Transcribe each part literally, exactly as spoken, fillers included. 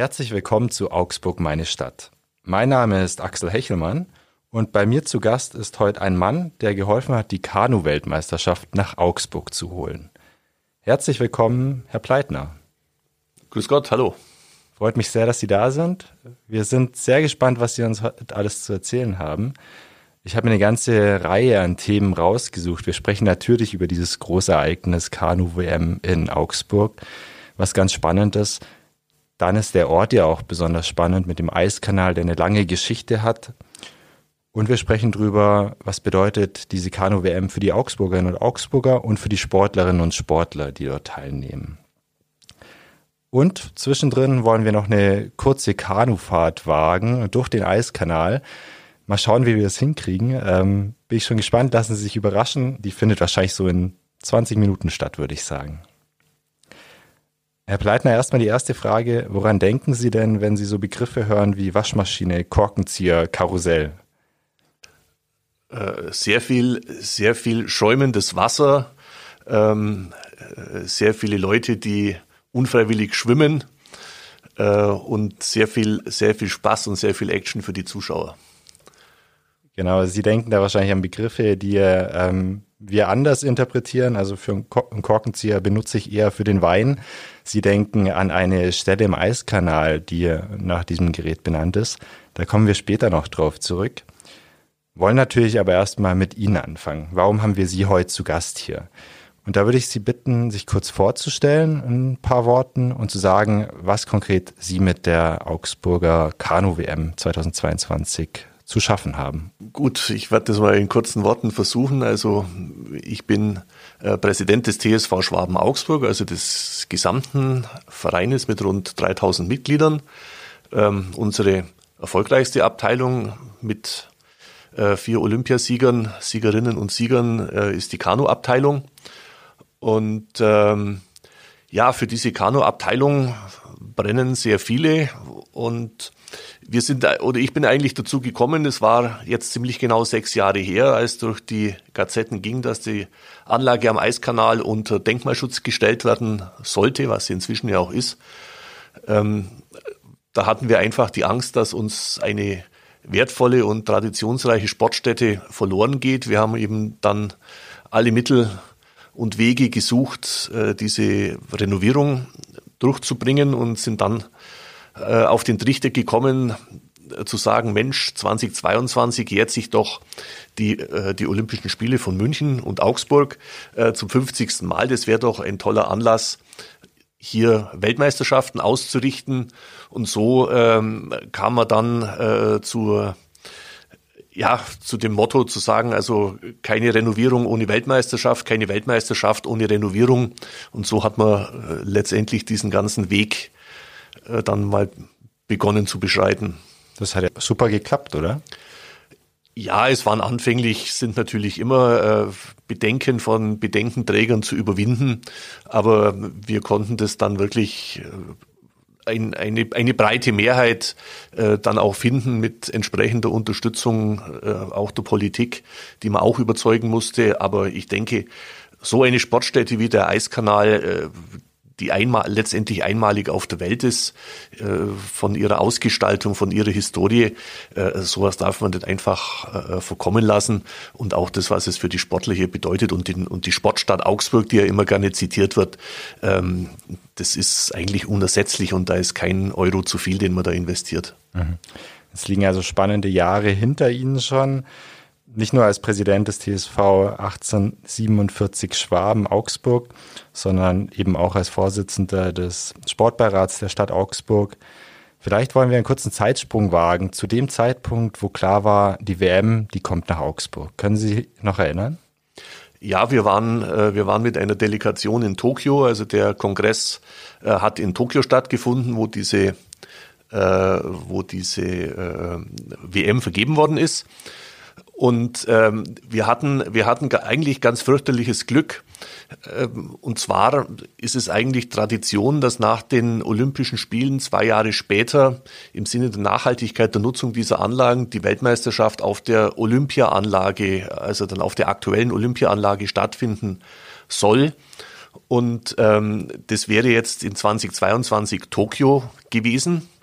Herzlich willkommen zu Augsburg, meine Stadt. Mein Name ist Axel Hechelmann und bei mir zu Gast ist heute ein Mann, der geholfen hat, die Kanu-Weltmeisterschaft nach Augsburg zu holen. Herzlich willkommen, Herr Pleitner. Grüß Gott, hallo. Freut mich sehr, dass Sie da sind. Wir sind sehr gespannt, was Sie uns heute alles zu erzählen haben. Ich habe mir eine ganze Reihe an Themen rausgesucht. Wir sprechen natürlich über dieses große Ereignis Kanu-W M in Augsburg, was ganz spannend ist. Dann ist der Ort ja auch besonders spannend mit dem Eiskanal, der eine lange Geschichte hat. Und wir sprechen drüber, was bedeutet diese Kanu-W M für die Augsburgerinnen und Augsburger und für die Sportlerinnen und Sportler, die dort teilnehmen. Und zwischendrin wollen wir noch eine kurze Kanufahrt wagen durch den Eiskanal. Mal schauen, wie wir das hinkriegen. Ähm, bin ich schon gespannt, lassen Sie sich überraschen. Die findet wahrscheinlich so in zwanzig Minuten statt, würde ich sagen. Herr Pleitner, erstmal die erste Frage. Woran denken Sie denn, wenn Sie so Begriffe hören wie Waschmaschine, Korkenzieher, Karussell? Äh, sehr viel, sehr viel schäumendes Wasser, ähm, sehr viele Leute, die unfreiwillig schwimmen äh, und sehr viel, sehr viel Spaß und sehr viel Action für die Zuschauer. Genau, Sie denken da wahrscheinlich an Begriffe, die ähm, wir anders interpretieren. Also für einen Korkenzieher benutze ich eher für den Wein. Sie denken an eine Stelle im Eiskanal, die nach diesem Gerät benannt ist. Da kommen wir später noch drauf zurück. Wollen natürlich aber erstmal mit Ihnen anfangen. Warum haben wir Sie heute zu Gast hier? Und da würde ich Sie bitten, sich kurz vorzustellen in ein paar Worten und zu sagen, was konkret Sie mit der Augsburger Kanu-W M zweitausendzweiundzwanzig zu schaffen haben. Gut, ich werde das mal in kurzen Worten versuchen. Also ich bin äh, Präsident des T S V Schwaben Augsburg, also des gesamten Vereines mit rund dreitausend Mitgliedern. Ähm, unsere erfolgreichste Abteilung mit äh, vier Olympiasiegern, Siegerinnen und Siegern äh, ist die Kanu-Abteilung. Und ähm, ja, für diese Kanu-Abteilung brennen sehr viele und wir sind, oder ich bin eigentlich dazu gekommen, es war jetzt ziemlich genau sechs Jahre her, als durch die Gazetten ging, dass die Anlage am Eiskanal unter Denkmalschutz gestellt werden sollte, was sie inzwischen ja auch ist. Ähm, da hatten wir einfach die Angst, dass uns eine wertvolle und traditionsreiche Sportstätte verloren geht. Wir haben eben dann alle Mittel und Wege gesucht, diese Renovierung durchzubringen und sind dann auf den Trichter gekommen, zu sagen, Mensch, zweitausendzweiundzwanzig jährt sich doch die, die Olympischen Spiele von München und Augsburg zum fünfzigsten Mal. Das wäre doch ein toller Anlass, hier Weltmeisterschaften auszurichten. Und so ähm, kam man dann äh, zur Ja, zu dem Motto zu sagen, also keine Renovierung ohne Weltmeisterschaft, keine Weltmeisterschaft ohne Renovierung. Und so hat man äh, letztendlich diesen ganzen Weg äh, dann mal begonnen zu beschreiten. Das hat ja super geklappt, oder? Ja, es waren anfänglich, sind natürlich immer äh, Bedenken von Bedenkenträgern zu überwinden, aber wir konnten das dann wirklich äh, Ein, eine, eine breite Mehrheit äh, dann auch finden mit entsprechender Unterstützung äh, auch der Politik, die man auch überzeugen musste. Aber ich denke, so eine Sportstätte wie der Eiskanal, äh, die einmal, letztendlich einmalig auf der Welt ist, äh, von ihrer Ausgestaltung, von ihrer Historie, äh, sowas darf man nicht einfach äh, verkommen lassen. Und auch das, was es für die Sportler hier bedeutet und, den, und die Sportstadt Augsburg, die ja immer gerne zitiert wird, ähm, das ist eigentlich unersetzlich und da ist kein Euro zu viel, den man da investiert. Es liegen also spannende Jahre hinter Ihnen schon. Nicht nur als Präsident des T S V achtzehnhundertsiebenundvierzig Schwaben Augsburg, sondern eben auch als Vorsitzender des Sportbeirats der Stadt Augsburg. Vielleicht wollen wir einen kurzen Zeitsprung wagen zu dem Zeitpunkt, wo klar war, die W M, die kommt nach Augsburg. Können Sie sich noch erinnern? Ja, wir waren, äh, wir waren mit einer Delegation in Tokio. Also der Kongress äh, hat in Tokio stattgefunden, wo diese, äh, wo diese äh, W M vergeben worden ist. Und ähm, wir hatten, wir hatten eigentlich ganz fürchterliches Glück. Ähm, und zwar ist es eigentlich Tradition, dass nach den Olympischen Spielen zwei Jahre später im Sinne der Nachhaltigkeit der Nutzung dieser Anlagen die Weltmeisterschaft auf der Olympiaanlage, also dann auf der aktuellen Olympiaanlage stattfinden soll. Und ähm, das wäre jetzt in zweitausendzweiundzwanzig Tokio gewesen.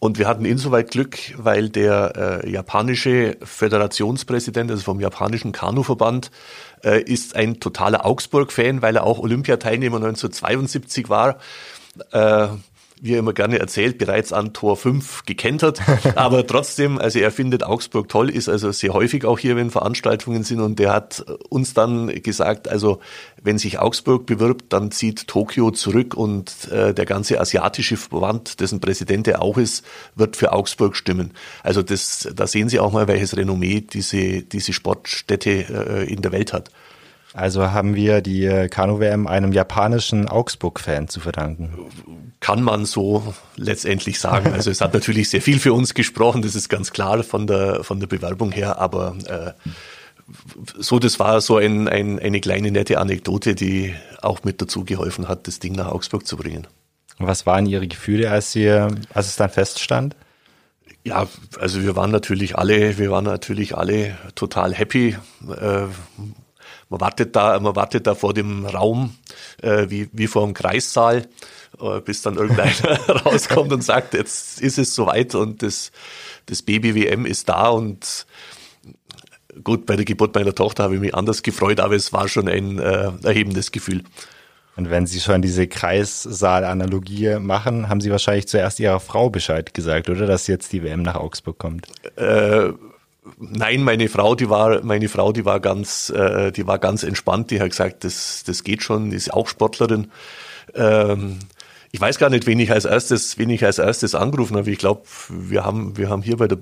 Und wir hatten insoweit Glück, weil der äh, japanische Föderationspräsident, also vom japanischen Kanuverband, äh, ist ein totaler Augsburg-Fan, weil er auch Olympiateilnehmer neunzehnhundertzweiundsiebzig war. Äh, wie er immer gerne erzählt, bereits an Tor fünf gekentert. Aber trotzdem, also er findet Augsburg toll, ist also sehr häufig auch hier, wenn Veranstaltungen sind. Und der hat uns dann gesagt, also wenn sich Augsburg bewirbt, dann zieht Tokio zurück und äh, der ganze asiatische Verband, dessen Präsident er auch ist, wird für Augsburg stimmen. Also das, da sehen Sie auch mal, welches Renommee diese, diese Sportstätte äh, in der Welt hat. Also haben wir die Kanu-W M einem japanischen Augsburg-Fan zu verdanken. Kann man so letztendlich sagen. Also es hat natürlich sehr viel für uns gesprochen, das ist ganz klar von der von der Bewerbung her, aber äh, so, das war so ein, ein, eine kleine nette Anekdote, die auch mit dazu geholfen hat, das Ding nach Augsburg zu bringen. Und was waren Ihre Gefühle, als Sie, als es dann feststand? Ja, also wir waren natürlich alle, wir waren natürlich alle total happy. Äh, Man wartet da, man wartet da vor dem Raum, äh, wie, wie vor dem Kreissaal, äh, bis dann irgendeiner rauskommt und sagt, jetzt ist es soweit und das, das Baby-W M ist da. Und gut, bei der Geburt meiner Tochter habe ich mich anders gefreut, aber es war schon ein äh, erhebendes Gefühl. Und wenn Sie schon diese Kreissaal-Analogie machen, haben Sie wahrscheinlich zuerst Ihrer Frau Bescheid gesagt, oder, dass jetzt die W M nach Augsburg kommt? Äh, Nein, meine Frau, die war, meine Frau, die war ganz, äh, die war ganz entspannt. Die hat gesagt, das, das geht schon. Die ist auch Sportlerin. Ähm, ich weiß gar nicht, wen ich als erstes, wen ich als erstes angerufen habe. Ich glaube, wir haben, wir haben hier bei der,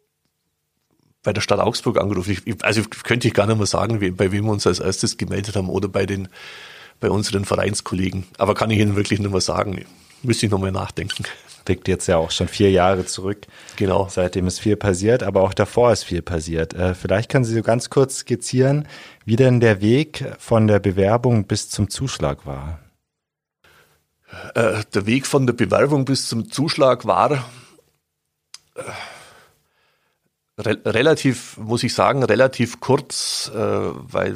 bei der Stadt Augsburg angerufen. Ich, also könnte ich gar nicht mehr sagen, wie, bei wem wir uns als erstes gemeldet haben oder bei den, bei unseren Vereinskollegen. Aber kann ich Ihnen wirklich nicht mehr sagen. Müsste ich noch mal nachdenken. Liegt jetzt ja auch schon vier Jahre zurück. Genau. Seitdem ist viel passiert, aber auch davor ist viel passiert. Äh, vielleicht können Sie so ganz kurz skizzieren, wie denn der Weg von der Bewerbung bis zum Zuschlag war. Äh, der Weg von der Bewerbung bis zum Zuschlag war äh, re- relativ, muss ich sagen, relativ kurz, äh, weil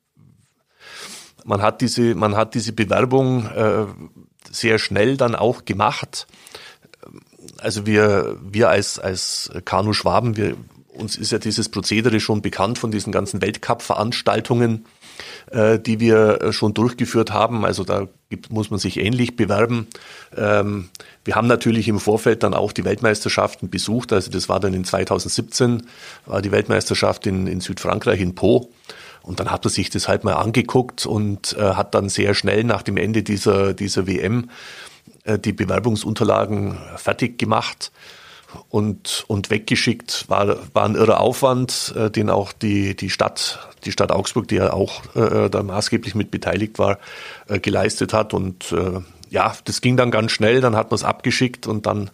man hat diese, man hat diese Bewerbung äh, sehr schnell dann auch gemacht. Also wir, wir als, als Kanu Schwaben, wir, uns ist ja dieses Prozedere schon bekannt von diesen ganzen Weltcup-Veranstaltungen, äh, die wir schon durchgeführt haben. Also da gibt, muss man sich ähnlich bewerben. Ähm, wir haben natürlich im Vorfeld dann auch die Weltmeisterschaften besucht. Also das war dann in zweitausendsiebzehn, war die Weltmeisterschaft in, in Südfrankreich, in Pau. Und dann hat man sich das halt mal angeguckt und äh, hat dann sehr schnell nach dem Ende dieser, dieser W M äh, die Bewerbungsunterlagen fertig gemacht und, und weggeschickt. War, war ein irrer Aufwand, äh, den auch die, die Stadt, die Stadt Augsburg, die ja auch äh, da maßgeblich mit beteiligt war, äh, geleistet hat. Und äh, ja, das ging dann ganz schnell, dann hat man es abgeschickt und dann,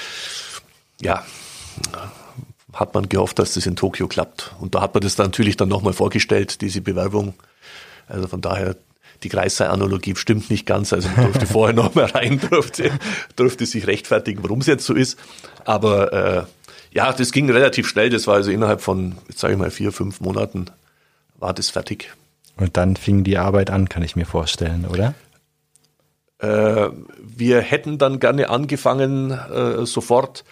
ja, hat man gehofft, dass das in Tokio klappt. Und da hat man das dann natürlich dann nochmal vorgestellt, diese Bewerbung. Also von daher, die Kreissaal-Analogie stimmt nicht ganz. Also man durfte vorher noch mal rein, durfte, durfte sich rechtfertigen, warum es jetzt so ist. Aber äh, ja, das ging relativ schnell. Das war also innerhalb von, jetzt sage ich mal, vier, fünf Monaten war das fertig. Und dann fing die Arbeit an, kann ich mir vorstellen, oder? Äh, wir hätten dann gerne angefangen, äh, sofort.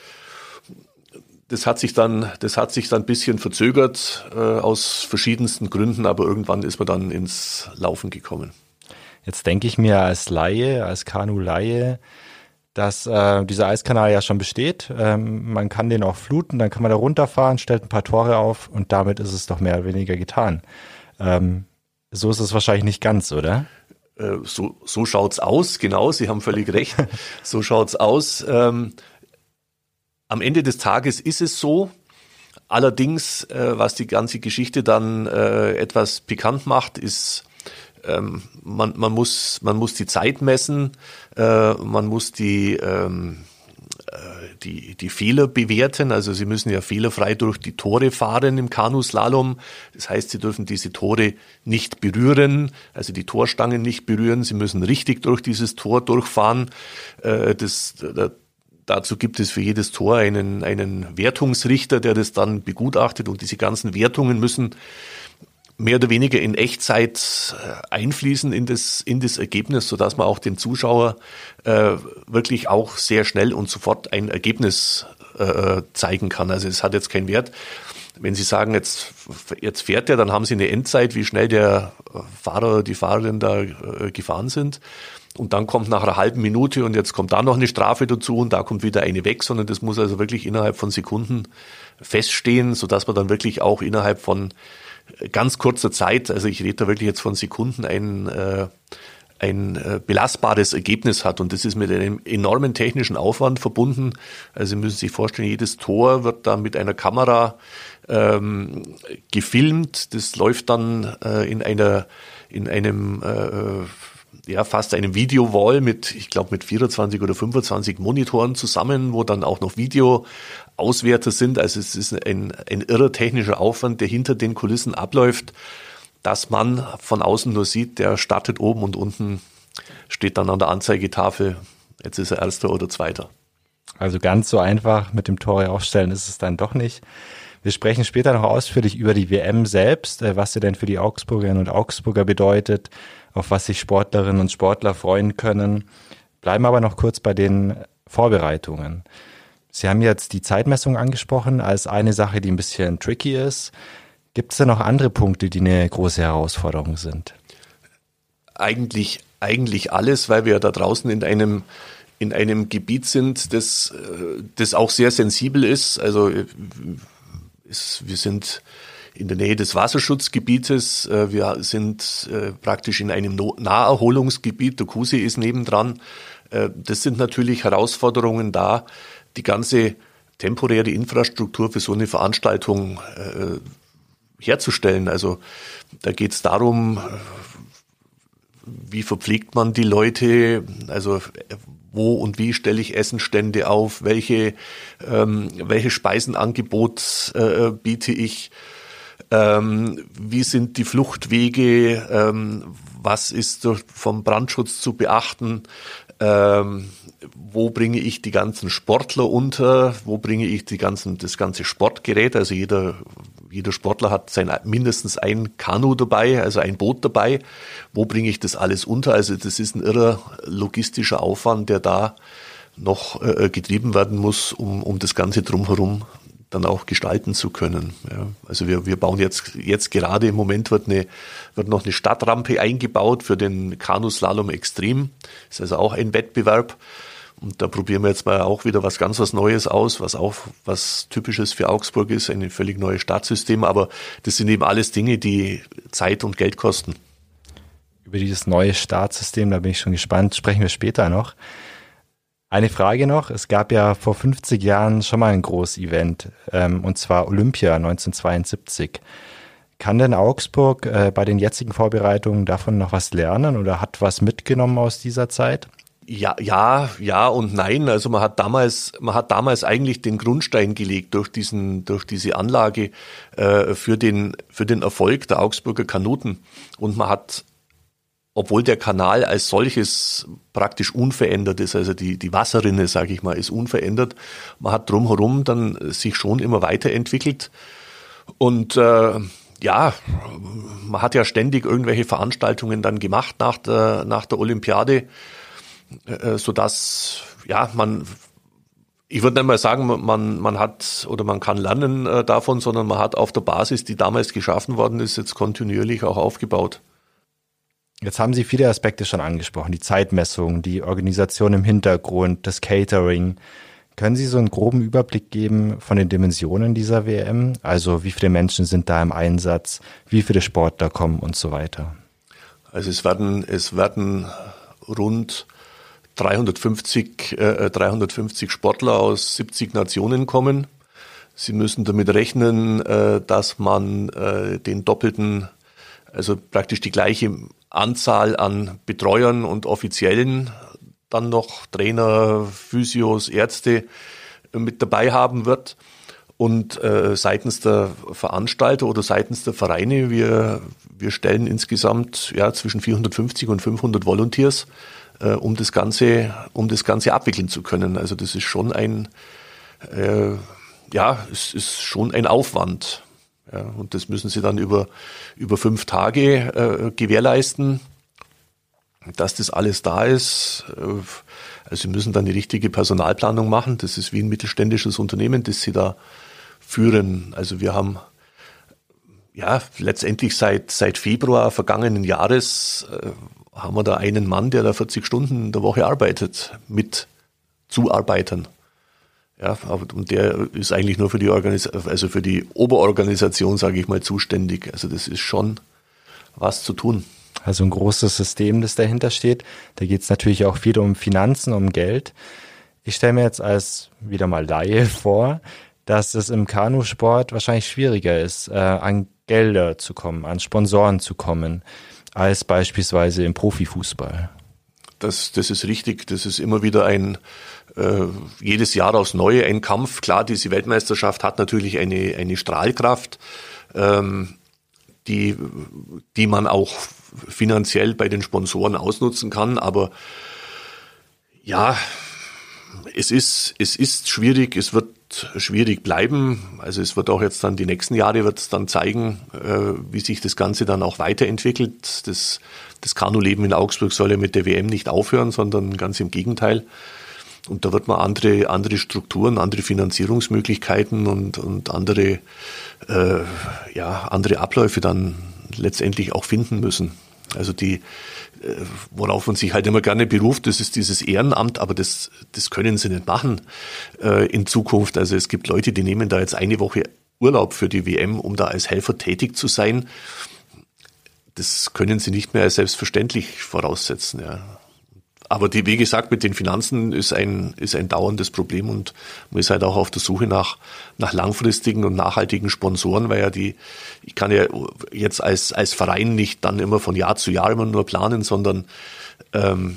Das hat sich dann, das hat sich dann ein bisschen verzögert, äh, aus verschiedensten Gründen, aber irgendwann ist man dann ins Laufen gekommen. Jetzt denke ich mir als Laie, als Kanu-Laie, dass äh, dieser Eiskanal ja schon besteht. Ähm, man kann den auch fluten, dann kann man da runterfahren, stellt ein paar Tore auf und damit ist es doch mehr oder weniger getan. Ähm, so ist es wahrscheinlich nicht ganz, oder? Äh, so, so schaut's aus, genau, Sie haben völlig recht. So schaut's aus. Ähm, Am Ende des Tages ist es so, allerdings, äh, was die ganze Geschichte dann äh, etwas pikant macht, ist, ähm, man, man, muss, man muss die Zeit messen, äh, man muss die, ähm, äh, die, die Fehler bewerten, also Sie müssen ja fehlerfrei durch die Tore fahren im Kanuslalom, das heißt, Sie dürfen diese Tore nicht berühren, also die Torstangen nicht berühren, Sie müssen richtig durch dieses Tor durchfahren, äh, das, der, Dazu gibt es für jedes Tor einen, einen Wertungsrichter, der das dann begutachtet und diese ganzen Wertungen müssen mehr oder weniger in Echtzeit einfließen in das, in das Ergebnis, sodass man auch dem Zuschauer äh, wirklich auch sehr schnell und sofort ein Ergebnis äh, zeigen kann. Also es hat jetzt keinen Wert. Wenn Sie sagen, jetzt, jetzt fährt er, dann haben Sie eine Endzeit, wie schnell der Fahrer oder die Fahrerin da äh, gefahren sind. Und dann kommt nach einer halben Minute und jetzt kommt da noch eine Strafe dazu und da kommt wieder eine weg, sondern das muss also wirklich innerhalb von Sekunden feststehen, sodass man dann wirklich auch innerhalb von ganz kurzer Zeit, also ich rede da wirklich jetzt von Sekunden, ein, äh, ein äh, belastbares Ergebnis hat. Und das ist mit einem enormen technischen Aufwand verbunden. Also Sie müssen sich vorstellen, jedes Tor wird dann mit einer Kamera ähm, gefilmt. Das läuft dann äh, in einer, in einem äh, ja, fast einem Videowall mit, ich glaube, mit vierundzwanzig oder fünfundzwanzig Monitoren zusammen, wo dann auch noch Videoauswerter sind. Also es ist ein, ein irrer technischer Aufwand, der hinter den Kulissen abläuft, dass man von außen nur sieht, der startet oben und unten steht dann an der Anzeigetafel, jetzt ist er Erster oder Zweiter. Also ganz so einfach mit dem Tore aufstellen ist es dann doch nicht. Wir sprechen später noch ausführlich über die W M selbst, was sie denn für die Augsburgerinnen und Augsburger bedeutet, auf was sich Sportlerinnen und Sportler freuen können. Bleiben aber noch kurz bei den Vorbereitungen. Sie haben jetzt die Zeitmessung angesprochen als eine Sache, die ein bisschen tricky ist. Gibt es da noch andere Punkte, die eine große Herausforderung sind? Eigentlich, eigentlich alles, weil wir da draußen in einem, in einem Gebiet sind, das, das auch sehr sensibel ist. Also es, wir sind in der Nähe des Wasserschutzgebietes. Wir sind praktisch in einem Naherholungsgebiet. Der Kuhsee ist nebendran. Das sind natürlich Herausforderungen da, die ganze temporäre Infrastruktur für so eine Veranstaltung herzustellen. Also da geht es darum, wie verpflegt man die Leute, also wo und wie stelle ich Essenstände auf, welche, ähm, welche Speisenangebot äh, biete ich, ähm, wie sind die Fluchtwege, ähm, was ist vom Brandschutz zu beachten, ähm, wo bringe ich die ganzen Sportler unter, wo bringe ich die ganzen, das ganze Sportgerät, also jeder, jeder Sportler hat sein, mindestens ein Kanu dabei, also ein Boot dabei, wo bringe ich das alles unter, also das ist ein irrer logistischer Aufwand, der da noch äh, getrieben werden muss, um, um das Ganze drumherum dann auch gestalten zu können. Ja, also wir, wir bauen jetzt, jetzt gerade im Moment wird eine, wird noch eine Stadtrampe eingebaut für den Kanuslalom Extrem. Das ist also auch ein Wettbewerb. Und da probieren wir jetzt mal auch wieder was ganz was Neues aus, was auch was Typisches für Augsburg ist, ein völlig neues Startsystem. Aber das sind eben alles Dinge, die Zeit und Geld kosten. Über dieses neue Startsystem, da bin ich schon gespannt, sprechen wir später noch. Eine Frage noch, es gab ja vor fünfzig Jahren schon mal ein Großevent, ähm, und zwar Olympia neunzehnhundertzweiundsiebzig. Kann denn Augsburg äh, bei den jetzigen Vorbereitungen davon noch was lernen oder hat was mitgenommen aus dieser Zeit? Ja, ja, ja und nein. Also man hat damals, man hat damals eigentlich den Grundstein gelegt durch diesen, durch diese Anlage äh, für den, für den Erfolg der Augsburger Kanuten. Und man hat, obwohl der Kanal als solches praktisch unverändert ist, also die, die Wasserrinne, sage ich mal, ist unverändert. Man hat drumherum dann sich schon immer weiterentwickelt. Und äh, ja, man hat ja ständig irgendwelche Veranstaltungen dann gemacht nach der, nach der Olympiade, äh, sodass, ja, man, ich würde nicht mal sagen, man, man hat oder man kann lernen äh, davon, sondern man hat auf der Basis, die damals geschaffen worden ist, jetzt kontinuierlich auch aufgebaut. Jetzt haben Sie viele Aspekte schon angesprochen, die Zeitmessung, die Organisation im Hintergrund, das Catering. Können Sie so einen groben Überblick geben von den Dimensionen dieser W M? Also wie viele Menschen sind da im Einsatz, wie viele Sportler kommen und so weiter? Also es werden, es werden rund dreihundertfünfzig, äh, dreihundertfünfzig Sportler aus siebzig Nationen kommen. Sie müssen damit rechnen, äh, dass man äh, den doppelten, also praktisch die gleiche Anzahl an Betreuern und Offiziellen, dann noch Trainer, Physios, Ärzte mit dabei haben wird. Und äh, seitens der Veranstalter oder seitens der Vereine, wir, wir stellen insgesamt ja, zwischen vierhundertfünfzig und fünfhundert Volunteers, äh, um das Ganze, um das Ganze abwickeln zu können. Also das ist schon ein, äh, ja, es ist schon ein Aufwand. Ja, und das müssen sie dann über, über fünf Tage äh, gewährleisten, dass das alles da ist. Also sie müssen dann die richtige Personalplanung machen. Das ist wie ein mittelständisches Unternehmen, das sie da führen. Also wir haben ja letztendlich seit, seit Februar vergangenen Jahres äh, haben wir da einen Mann, der da vierzig Stunden in der Woche arbeitet, mit Zuarbeitern. Ja, aber und der ist eigentlich nur für die Organis- also für die Oberorganisation, sage ich mal, zuständig. Also das ist schon was zu tun. Also ein großes System, das dahinter steht. Da geht es natürlich auch viel um Finanzen, um Geld. Ich stelle mir jetzt als wieder mal Laie vor, dass es im Kanusport wahrscheinlich schwieriger ist, äh, an Gelder zu kommen, an Sponsoren zu kommen, als beispielsweise im Profifußball. Das, das ist richtig. Das ist immer wieder ein, äh, jedes Jahr aufs Neue ein Kampf. Klar, diese Weltmeisterschaft hat natürlich eine, eine Strahlkraft, ähm, die, die man auch finanziell bei den Sponsoren ausnutzen kann. Aber ja, es ist, es ist schwierig. Es wird schwierig bleiben. Also es wird auch jetzt dann die nächsten Jahre wird es dann zeigen, äh, wie sich das Ganze dann auch weiterentwickelt. Das, das Kanuleben in Augsburg soll ja mit der W M nicht aufhören, sondern ganz im Gegenteil. Und da wird man andere, andere Strukturen, andere Finanzierungsmöglichkeiten und, und andere, äh, ja, andere Abläufe dann letztendlich auch finden müssen. Also die, worauf man sich halt immer gerne beruft, das ist dieses Ehrenamt, aber das, das können sie nicht machen äh, in Zukunft. Also es gibt Leute, die nehmen da jetzt eine Woche Urlaub für die W M, um da als Helfer tätig zu sein. Das können sie nicht mehr als selbstverständlich voraussetzen, ja. Aber die, wie gesagt, mit den Finanzen ist ein, ist ein dauerndes Problem und man ist halt auch auf der Suche nach, nach langfristigen und nachhaltigen Sponsoren, weil ja die, ich kann ja jetzt als, als Verein nicht dann immer von Jahr zu Jahr immer nur planen, sondern, ähm,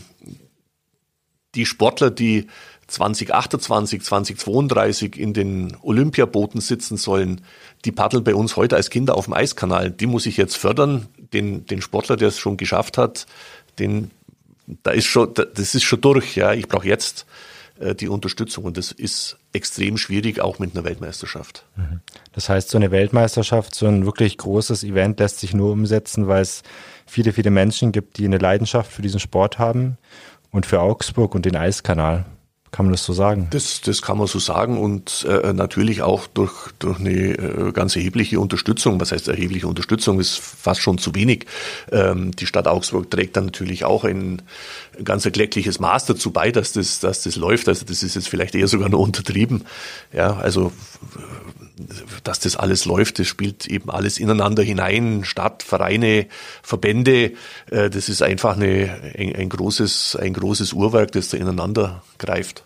die Sportler, die zwanzig achtundzwanzig, zwanzig zweiunddreißig in den Olympiabooten sitzen sollen, die paddeln bei uns heute als Kinder auf dem Eiskanal. Die muss ich jetzt fördern. Den, den Sportler, der es schon geschafft hat, den, da ist schon, das ist schon durch, ja. Ich brauche jetzt äh, die Unterstützung und das ist extrem schwierig, auch mit einer Weltmeisterschaft. Das heißt, so eine Weltmeisterschaft, so ein wirklich großes Event lässt sich nur umsetzen, weil es viele, viele Menschen gibt, die eine Leidenschaft für diesen Sport haben und für Augsburg und den Eiskanal. Kann man das so sagen? Das, das kann man so sagen und äh, natürlich auch durch, durch eine äh, ganz erhebliche Unterstützung. Was heißt erhebliche Unterstützung? Ist fast schon zu wenig. Ähm, die Stadt Augsburg trägt dann natürlich auch ein ganz erkleckliches Maß dazu bei, dass das, dass das läuft. Also das ist jetzt vielleicht eher sogar noch untertrieben. Ja, also dass das alles läuft, das spielt eben alles ineinander hinein. Stadt, Vereine, Verbände. Äh, das ist einfach eine, ein, ein großes, ein großes Uhrwerk, das da ineinander greift.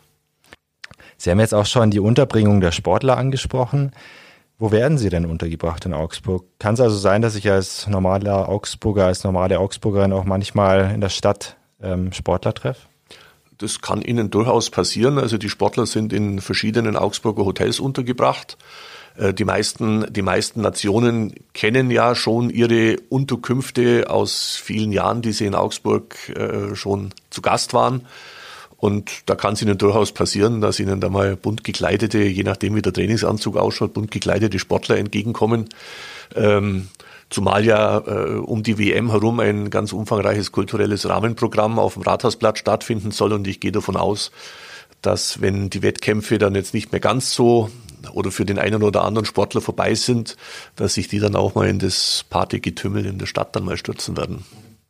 Sie haben jetzt auch schon die Unterbringung der Sportler angesprochen. Wo werden sie denn untergebracht in Augsburg? Kann es also sein, dass ich als normaler Augsburger, als normale Augsburgerin auch manchmal in der Stadt ähm, Sportler treffe? Das kann Ihnen durchaus passieren. Also die Sportler sind in verschiedenen Augsburger Hotels untergebracht. Die meisten, die meisten Nationen kennen ja schon ihre Unterkünfte aus vielen Jahren, die sie in Augsburg äh, schon zu Gast waren. Und da kann es Ihnen durchaus passieren, dass Ihnen da mal bunt gekleidete, je nachdem wie der Trainingsanzug ausschaut, bunt gekleidete Sportler entgegenkommen. Ähm, zumal ja äh, um die W M herum ein ganz umfangreiches kulturelles Rahmenprogramm auf dem Rathausplatz stattfinden soll. Und ich gehe davon aus, dass wenn die Wettkämpfe dann jetzt nicht mehr ganz so oder für den einen oder anderen Sportler vorbei sind, dass sich die dann auch mal in das Partygetümmel in der Stadt dann mal stürzen werden.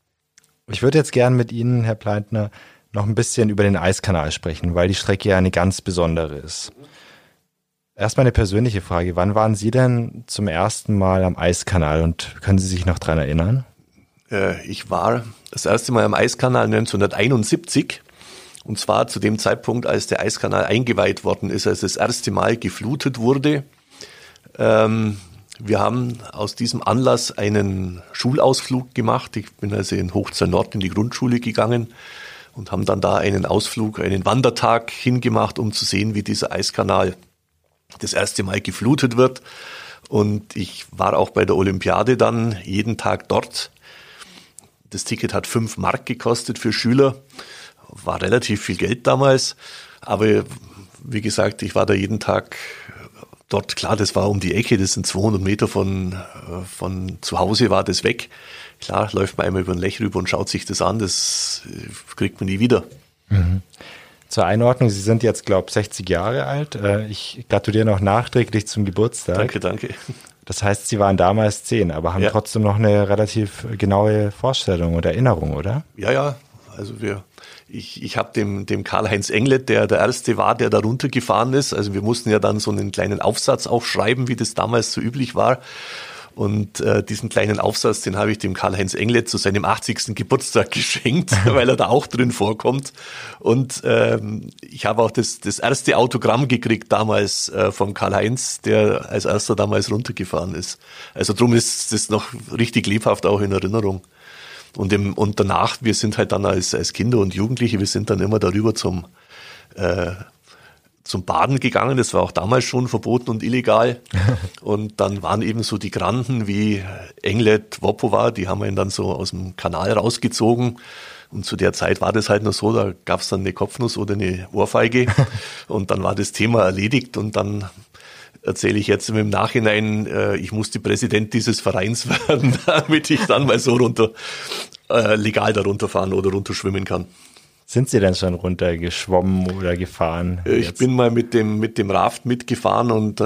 Ich würde jetzt gern mit Ihnen, Herr Pleitner, noch ein bisschen über den Eiskanal sprechen, weil die Strecke ja eine ganz besondere ist. Erstmal eine persönliche Frage. Wann waren Sie denn zum ersten Mal am Eiskanal und können Sie sich noch daran erinnern? Äh, ich war das erste Mal am Eiskanal neunzehnhunderteinundsiebzig. Und zwar zu dem Zeitpunkt, als der Eiskanal eingeweiht worden ist, als das erste Mal geflutet wurde. Ähm, wir haben aus diesem Anlass einen Schulausflug gemacht. Ich bin also in Hochzell Nord in die Grundschule gegangen und haben dann da einen Ausflug, einen Wandertag hingemacht, um zu sehen, wie dieser Eiskanal das erste Mal geflutet wird. Und ich war auch bei der Olympiade dann jeden Tag dort. Das Ticket hat fünf Mark gekostet für Schüler. War relativ viel Geld damals, aber wie gesagt, ich war da jeden Tag dort, klar, das war um die Ecke, das sind zweihundert Meter von, von zu Hause war das weg. Klar, läuft man einmal über den Lech rüber und schaut sich das an, das kriegt man nie wieder. Mhm. Zur Einordnung, Sie sind jetzt, glaube ich, sechzig Jahre alt. Ich gratuliere noch nachträglich zum Geburtstag. Danke, danke. Das heißt, Sie waren damals zehn, aber haben ja. trotzdem noch eine relativ genaue Vorstellung und Erinnerung, oder? Ja, ja. Also wir, ich, ich habe dem, dem Karl-Heinz Englet, der der Erste war, der da runtergefahren ist. Also wir mussten ja dann so einen kleinen Aufsatz auch schreiben, wie das damals so üblich war. Und äh, diesen kleinen Aufsatz, den habe ich dem Karl-Heinz Englet zu seinem achtzigsten Geburtstag geschenkt, weil er da auch drin vorkommt. Und ähm, ich habe auch das, das erste Autogramm gekriegt damals äh, vom Karl-Heinz, der als erster damals runtergefahren ist. Also drum ist das noch richtig lebhaft auch in Erinnerung. Und, im, und danach, wir sind halt dann als, als Kinder und Jugendliche, wir sind dann immer darüber zum äh, zum Baden gegangen. Das war auch damals schon verboten und illegal. Und dann waren eben so die Granden wie Englet, Wopova, die haben ihn dann so aus dem Kanal rausgezogen. Und zu der Zeit war das halt noch so, da gab es dann eine Kopfnuss oder eine Ohrfeige. Und dann war das Thema erledigt. Und dann erzähle ich jetzt im Nachhinein, äh, ich musste Präsident dieses Vereins werden, damit ich dann mal so runter, äh, legal da runterfahren oder runterschwimmen kann. Sind Sie denn schon runtergeschwommen oder gefahren? Ich jetzt? bin mal mit dem mit dem Raft mitgefahren und äh,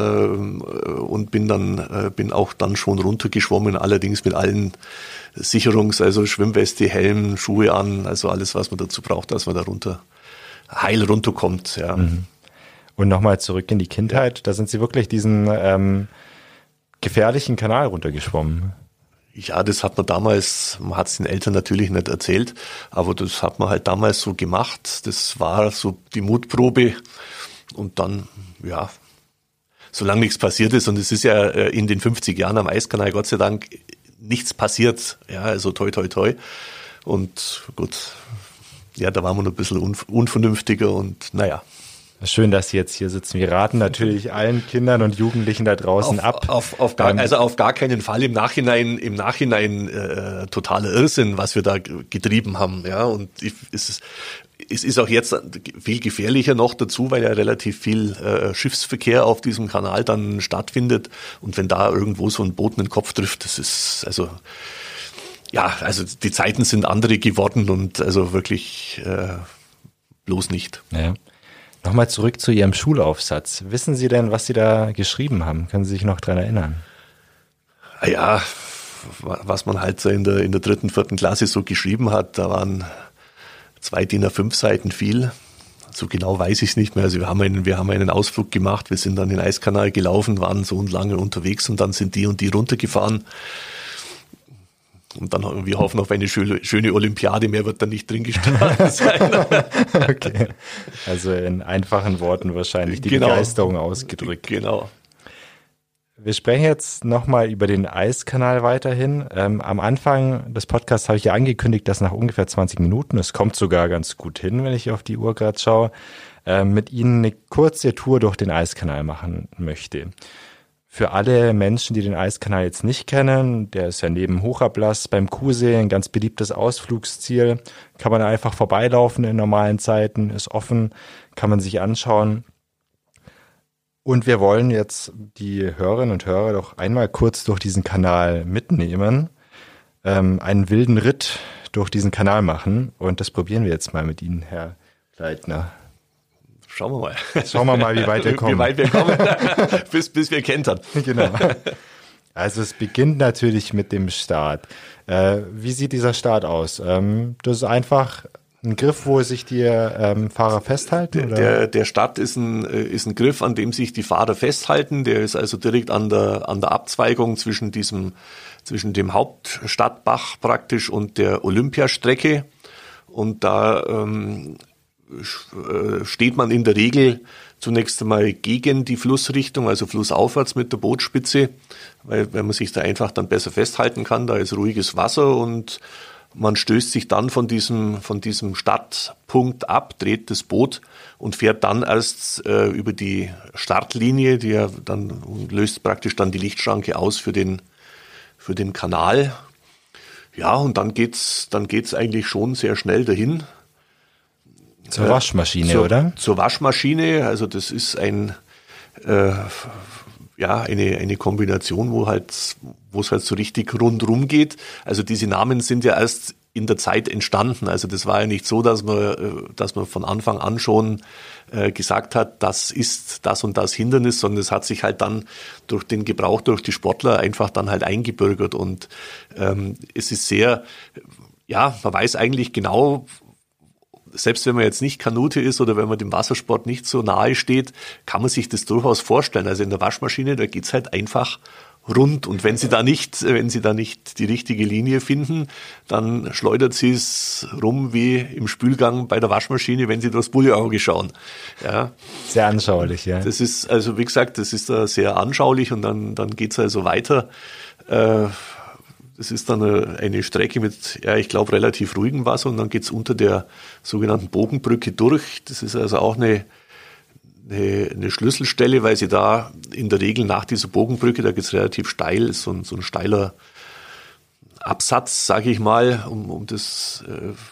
und bin dann äh, bin auch dann schon runtergeschwommen, allerdings mit allen Sicherungs-, also Schwimmweste, Helm, Schuhe an, also alles, was man dazu braucht, dass man da runter heil runterkommt. Ja. Mhm. Und nochmal zurück in die Kindheit, ja. Da sind Sie wirklich diesen ähm, gefährlichen Kanal runtergeschwommen. Ja, das hat man damals, man hat es den Eltern natürlich nicht erzählt, aber das hat man halt damals so gemacht. Das war so die Mutprobe und dann, ja, solange nichts passiert ist, und es ist ja in den fünfzig Jahren am Eiskanal Gott sei Dank nichts passiert, ja, also toi toi toi. Und gut, ja, da waren wir noch ein bisschen unvernünftiger und naja. Schön, dass Sie jetzt hier sitzen. Wir raten natürlich allen Kindern und Jugendlichen da draußen auf, ab. Auf, auf gar, also auf gar keinen Fall. Im Nachhinein, im Nachhinein äh, totaler Irrsinn, was wir da getrieben haben. Ja, und ich, es, ist, es ist auch jetzt viel gefährlicher noch dazu, weil ja relativ viel äh, Schiffsverkehr auf diesem Kanal dann stattfindet. Und wenn da irgendwo so ein Boot in den Kopf trifft, das ist also ja, also die Zeiten sind andere geworden und also wirklich äh, bloß nicht. Ja. Nochmal zurück zu Ihrem Schulaufsatz. Wissen Sie denn, was Sie da geschrieben haben? Können Sie sich noch dran erinnern? Ja, was man halt so in der, in der dritten, vierten Klasse so geschrieben hat, da waren zwei D I N A fünf Seiten viel. So genau weiß ich es nicht mehr. Also wir haben einen, wir haben einen Ausflug gemacht, wir sind dann den Eiskanal gelaufen, waren so lange unterwegs und dann sind die und die runtergefahren. Und dann wir hoffen auf eine schöne, schöne Olympiade, mehr wird da nicht drin gestanden sein. Okay. Also in einfachen Worten wahrscheinlich die genau. Begeisterung ausgedrückt. Genau. Wir sprechen jetzt nochmal über den Eiskanal weiterhin. Ähm, am Anfang des Podcasts habe ich ja angekündigt, dass nach ungefähr zwanzig Minuten, es kommt sogar ganz gut hin, wenn ich auf die Uhr gerade schaue, äh, mit Ihnen eine kurze Tour durch den Eiskanal machen möchte. Für alle Menschen, die den Eiskanal jetzt nicht kennen, der ist ja neben Hochablass beim Kuhsee ein ganz beliebtes Ausflugsziel. Kann man einfach vorbeilaufen in normalen Zeiten, ist offen, kann man sich anschauen. Und wir wollen jetzt die Hörerinnen und Hörer doch einmal kurz durch diesen Kanal mitnehmen, ähm, einen wilden Ritt durch diesen Kanal machen. Und das probieren wir jetzt mal mit Ihnen, Herr Leitner. Schauen wir mal. Schauen wir mal, wie weit wir kommen. Wie weit wir kommen, bis, bis wir kentern. Genau. Also es beginnt natürlich mit dem Start. Äh, wie sieht dieser Start aus? Ähm, das ist einfach ein Griff, wo sich die ähm, Fahrer festhalten? Oder? Der, der Start ist ein, ist ein Griff, an dem sich die Fahrer festhalten. Der ist also direkt an der, an der Abzweigung zwischen diesem, zwischen dem Hauptstadtbach praktisch und der Olympiastrecke. Und da ähm, steht man in der Regel zunächst einmal gegen die Flussrichtung, also flussaufwärts mit der Bootspitze, weil wenn man sich da einfach dann besser festhalten kann, da ist ruhiges Wasser und man stößt sich dann von diesem, von diesem Startpunkt ab, dreht das Boot und fährt dann erst äh, über die Startlinie, die ja dann löst praktisch dann die Lichtschranke aus für den, für den Kanal. Ja, und dann geht's, dann geht's eigentlich schon sehr schnell dahin. Zur Waschmaschine, zur, oder? Zur Waschmaschine, also das ist ein, äh, ja, eine, eine Kombination, wo halt, wo es halt so richtig rundrum geht. Also diese Namen sind ja erst in der Zeit entstanden. Also das war ja nicht so, dass man, dass man von Anfang an schon äh, gesagt hat, das ist das und das Hindernis, sondern es hat sich halt dann durch den Gebrauch durch die Sportler einfach dann halt eingebürgert. Und ähm, es ist sehr, ja, man weiß eigentlich genau, selbst wenn man jetzt nicht Kanute ist oder wenn man dem Wassersport nicht so nahe steht, kann man sich das durchaus vorstellen. Also in der Waschmaschine, da geht's halt einfach rund. Und wenn Sie da nicht, wenn Sie da nicht die richtige Linie finden, dann schleudert sie es rum wie im Spülgang bei der Waschmaschine, wenn Sie durchs Bulli-Auge schauen. Ja. Sehr anschaulich, ja. Das ist, also wie gesagt, das ist da sehr anschaulich und dann, dann geht's also weiter. Äh, Das ist dann eine, eine Strecke mit, ja, ich glaube, relativ ruhigem Wasser und dann geht's unter der sogenannten Bogenbrücke durch. Das ist also auch eine, eine, eine Schlüsselstelle, weil sie da in der Regel nach dieser Bogenbrücke, da geht's relativ steil, ist so ein, so ein steiler Absatz, sage ich mal, um, um das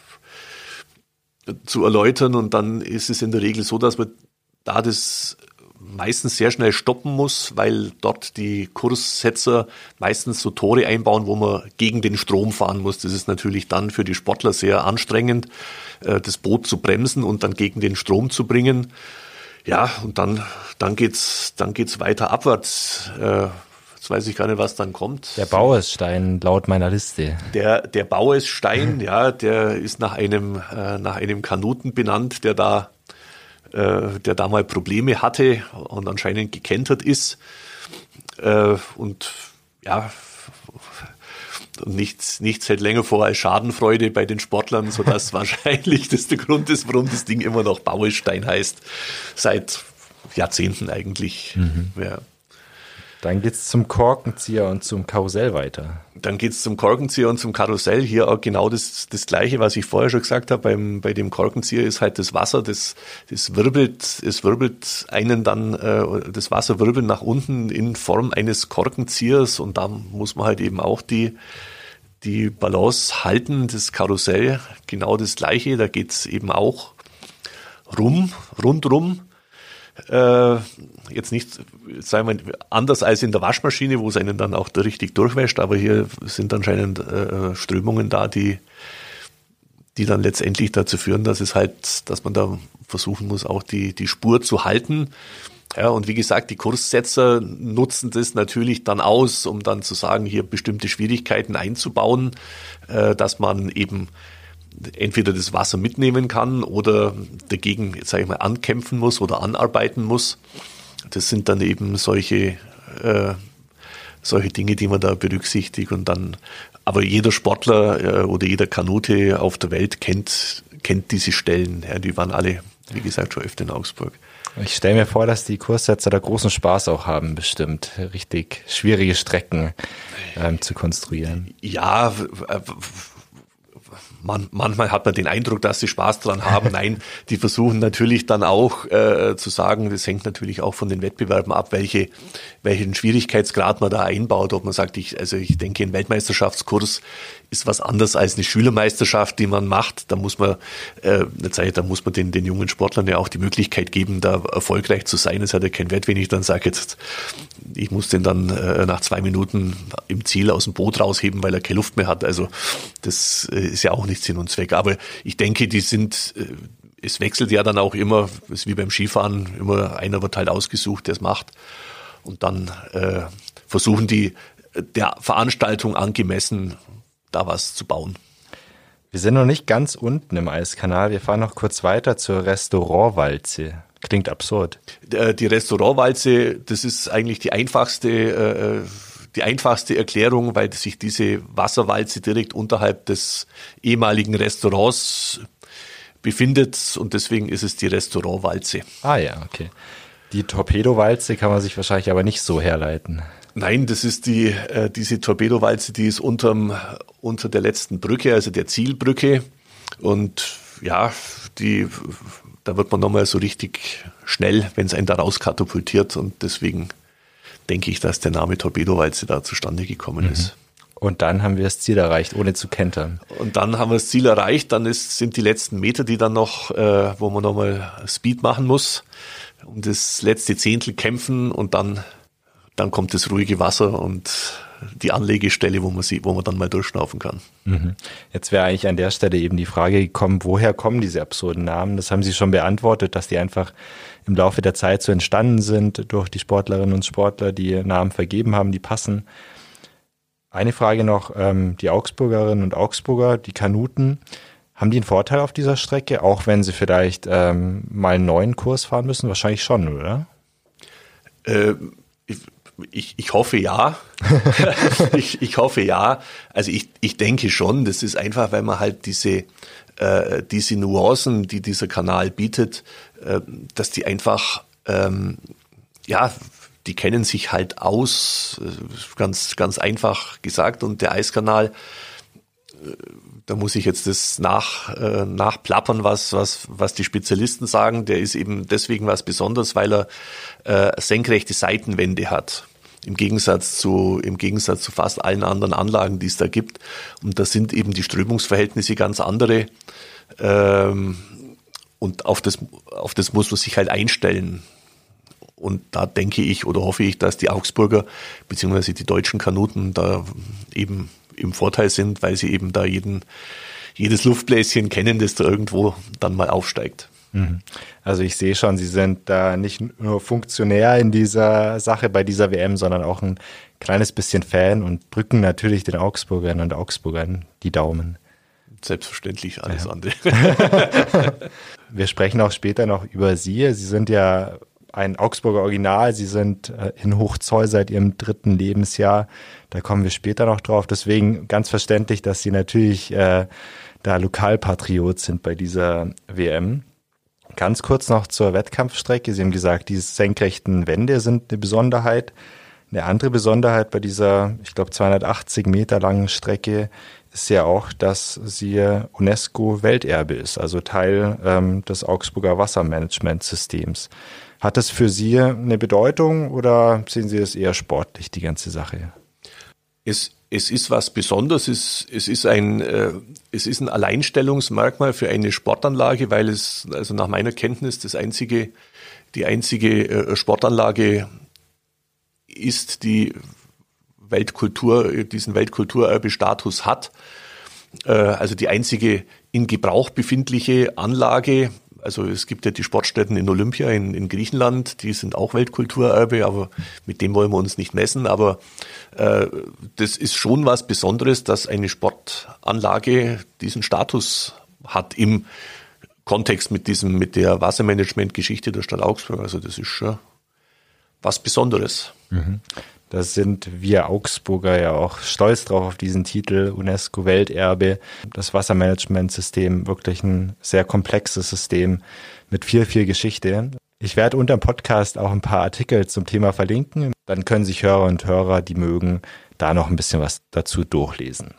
äh, zu erläutern. Und dann ist es in der Regel so, dass man da das meistens sehr schnell stoppen muss, weil dort die Kurssetzer meistens so Tore einbauen, wo man gegen den Strom fahren muss. Das ist natürlich dann für die Sportler sehr anstrengend, das Boot zu bremsen und dann gegen den Strom zu bringen. Ja, und dann, dann geht's, dann geht's weiter abwärts. Jetzt weiß ich gar nicht, was dann kommt. Der Bauesstein laut meiner Liste. Der, der Bauesstein, ja, der ist nach einem, nach einem Kanuten benannt, der da der da mal Probleme hatte und anscheinend gekentert ist. Und ja, nichts, nichts hält länger vor als Schadenfreude bei den Sportlern, sodass wahrscheinlich das der Grund ist, warum das Ding immer noch Bauestein heißt. Seit Jahrzehnten eigentlich. Mhm. Ja. Dann geht's zum Korkenzieher und zum Karussell weiter. Dann geht's zum Korkenzieher und zum Karussell. Hier auch genau das, das Gleiche, was ich vorher schon gesagt habe. Beim, bei dem Korkenzieher ist halt das Wasser, das, das wirbelt, es wirbelt einen dann, äh, das Wasser wirbelt nach unten in Form eines Korkenziehers und da muss man halt eben auch die, die Balance halten. Das Karussell, genau das Gleiche. Da geht's eben auch rum, rundrum. Äh, jetzt nicht, sagen wir, anders als in der Waschmaschine, wo es einen dann auch richtig durchwäscht, aber hier sind anscheinend äh, Strömungen da, die, die dann letztendlich dazu führen, dass es halt, dass man da versuchen muss, auch die, die Spur zu halten. Ja, und wie gesagt, die Kurssetzer nutzen das natürlich dann aus, um dann zu sagen, hier bestimmte Schwierigkeiten einzubauen, äh, dass man eben entweder das Wasser mitnehmen kann oder dagegen, sage ich mal, ankämpfen muss oder anarbeiten muss. Das sind dann eben solche, äh, solche Dinge, die man da berücksichtigt und dann, aber jeder Sportler äh, oder jeder Kanute auf der Welt kennt, kennt diese Stellen. Ja, die waren alle, wie gesagt, schon öfter in Augsburg. Ich stelle mir vor, dass die Kurssetzer da großen Spaß auch haben, bestimmt richtig schwierige Strecken ähm, zu konstruieren. Ja, äh, Man, manchmal hat man den Eindruck, dass sie Spaß dran haben. Nein, die versuchen natürlich dann auch äh, zu sagen, das hängt natürlich auch von den Wettbewerben ab, welche, welchen Schwierigkeitsgrad man da einbaut. Ob man sagt, ich, also ich denke, ein Weltmeisterschaftskurs ist was anderes als eine Schülermeisterschaft, die man macht. Da muss man, äh, eine Zeit, da muss man den, den jungen Sportlern ja auch die Möglichkeit geben, da erfolgreich zu sein. Es hat ja keinen Wert, wenn ich dann sage, jetzt, ich muss den dann äh, nach zwei Minuten im Ziel aus dem Boot rausheben, weil er keine Luft mehr hat. Also das äh, ist ja auch nicht Sinn und Zweck. Aber ich denke, die sind, äh, es wechselt ja dann auch immer, ist wie beim Skifahren, immer einer wird halt ausgesucht, der es macht. Und dann äh, versuchen die der Veranstaltung angemessen da was zu bauen. Wir sind noch nicht ganz unten im Eiskanal. Wir fahren noch kurz weiter zur Restaurantwalze. Klingt absurd. Die Restaurantwalze, das ist eigentlich die einfachste, die einfachste Erklärung, weil sich diese Wasserwalze direkt unterhalb des ehemaligen Restaurants befindet und deswegen ist es die Restaurantwalze. Ah ja, okay. Die Torpedowalze kann man sich wahrscheinlich aber nicht so herleiten. Nein, das ist die äh, diese Torpedowalze, die ist unterm, unter der letzten Brücke, also der Zielbrücke. Und ja, die, da wird man nochmal so richtig schnell, wenn es einen da rauskatapultiert. Und deswegen denke ich, dass der Name Torpedowalze da zustande gekommen mhm. ist. Und dann haben wir das Ziel erreicht, ohne zu kentern. Und dann haben wir das Ziel erreicht. Dann ist, sind die letzten Meter, die dann noch, äh, wo man nochmal Speed machen muss, um das letzte Zehntel kämpfen und dann dann kommt das ruhige Wasser und die Anlegestelle, wo man sie, wo man dann mal durchschnaufen kann. Mhm. Jetzt wäre eigentlich an der Stelle eben die Frage gekommen, woher kommen diese absurden Namen? Das haben Sie schon beantwortet, dass die einfach im Laufe der Zeit so entstanden sind durch die Sportlerinnen und Sportler, die Namen vergeben haben, die passen. Eine Frage noch, ähm, die Augsburgerinnen und Augsburger, die Kanuten, haben die einen Vorteil auf dieser Strecke, auch wenn sie vielleicht ähm, mal einen neuen Kurs fahren müssen? Wahrscheinlich schon, oder? Äh, ich, ich hoffe ja. ich, ich hoffe ja. Also ich, ich denke schon, das ist einfach, weil man halt diese, äh, diese Nuancen, die dieser Kanal bietet, äh, dass die einfach, ähm, ja, die kennen sich halt aus, ganz, ganz einfach gesagt. Und der Eiskanal, da muss ich jetzt das nach, äh, nachplappern, was, was, was die Spezialisten sagen. Der ist eben deswegen was Besonderes, weil er äh, senkrechte Seitenwände hat. Im Gegensatz zu, im Gegensatz zu fast allen anderen Anlagen, die es da gibt. Und da sind eben die Strömungsverhältnisse ganz andere. Ähm, und auf das, auf das muss man sich halt einstellen. Und da denke ich oder hoffe ich, dass die Augsburger beziehungsweise die deutschen Kanuten da eben im Vorteil sind, weil sie eben da jeden, jedes Luftbläschen kennen, das da irgendwo dann mal aufsteigt. Also ich sehe schon, Sie sind da nicht nur Funktionär in dieser Sache bei dieser W M, sondern auch ein kleines bisschen Fan und drücken natürlich den Augsburgern und Augsburgern die Daumen. Selbstverständlich alles ja. andere. Wir sprechen auch später noch über Sie. Sie sind ja ein Augsburger Original. Sie sind in Hochzoll seit Ihrem dritten Lebensjahr. Da kommen wir später noch drauf. Deswegen ganz verständlich, dass Sie natürlich äh, da Lokalpatriot sind bei dieser W M. Ganz kurz noch zur Wettkampfstrecke. Sie haben gesagt, diese senkrechten Wände sind eine Besonderheit. Eine andere Besonderheit bei dieser, ich glaube, zweihundertachtzig Meter langen Strecke ist ja auch, dass sie UNESCO-Welterbe ist, also Teil ähm, des Augsburger Wassermanagementsystems. Hat das für Sie eine Bedeutung oder sehen Sie das eher sportlich, die ganze Sache? Es, es ist was Besonderes, es, es, ist ein, äh, es ist ein Alleinstellungsmerkmal für eine Sportanlage, weil es, also nach meiner Kenntnis, das einzige, die einzige äh, Sportanlage ist, die Weltkultur, diesen Weltkulturerbe-Status hat. Äh, also die einzige in Gebrauch befindliche Anlage. Also es gibt ja die Sportstätten in Olympia in, in Griechenland, die sind auch Weltkulturerbe, aber mit dem wollen wir uns nicht messen. Aber äh, das ist schon was Besonderes, dass eine Sportanlage diesen Status hat im Kontext mit diesem, mit der Wassermanagement-Geschichte der Stadt Augsburg. Also das ist schon was Besonderes. Mhm. Da sind wir Augsburger ja auch stolz drauf auf diesen Titel UNESCO-Welterbe. Das Wassermanagementsystem, wirklich ein sehr komplexes System mit viel, viel Geschichte. Ich werde unter dem Podcast auch ein paar Artikel zum Thema verlinken. Dann können sich Hörer und Hörer, die mögen, da noch ein bisschen was dazu durchlesen.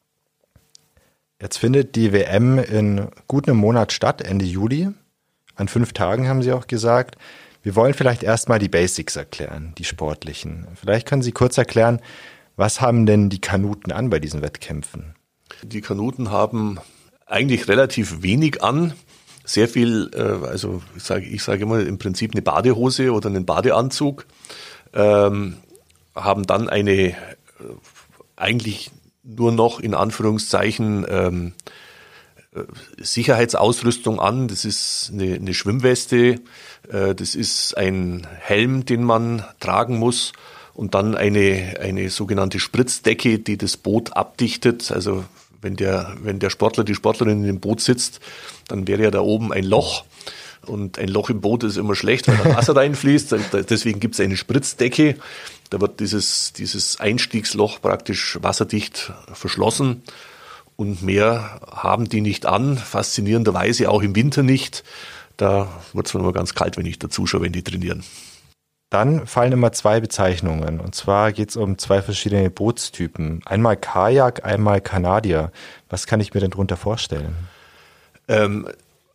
Jetzt findet die W M in gut einem Monat statt, Ende Juli. An fünf Tagen haben Sie auch gesagt. Wir wollen vielleicht erstmal die Basics erklären, die sportlichen. Vielleicht können Sie kurz erklären, was haben denn die Kanuten an bei diesen Wettkämpfen? Die Kanuten haben eigentlich relativ wenig an. Sehr viel, also ich sage, ich sage immer im Prinzip eine Badehose oder einen Badeanzug. Ähm, haben dann eine eigentlich nur noch in Anführungszeichen ähm, Sicherheitsausrüstung an. Das ist eine, eine Schwimmweste, äh, das ist ein Helm, den man tragen muss und dann eine, eine sogenannte Spritzdecke, die das Boot abdichtet. Also wenn der, wenn der Sportler, die Sportlerin in dem Boot sitzt, dann wäre ja da oben ein Loch. Und ein Loch im Boot ist immer schlecht, weil da Wasser reinfließt. Deswegen gibt es eine Spritzdecke. Da wird dieses, dieses Einstiegsloch praktisch wasserdicht verschlossen. Und mehr haben die nicht an, faszinierenderweise auch im Winter nicht. Da wird es dann immer ganz kalt, wenn ich da zuschaue, wenn die trainieren. Dann fallen immer zwei Bezeichnungen. Und zwar geht es um zwei verschiedene Bootstypen. Einmal Kajak, einmal Kanadier. Was kann ich mir denn darunter vorstellen? Ähm,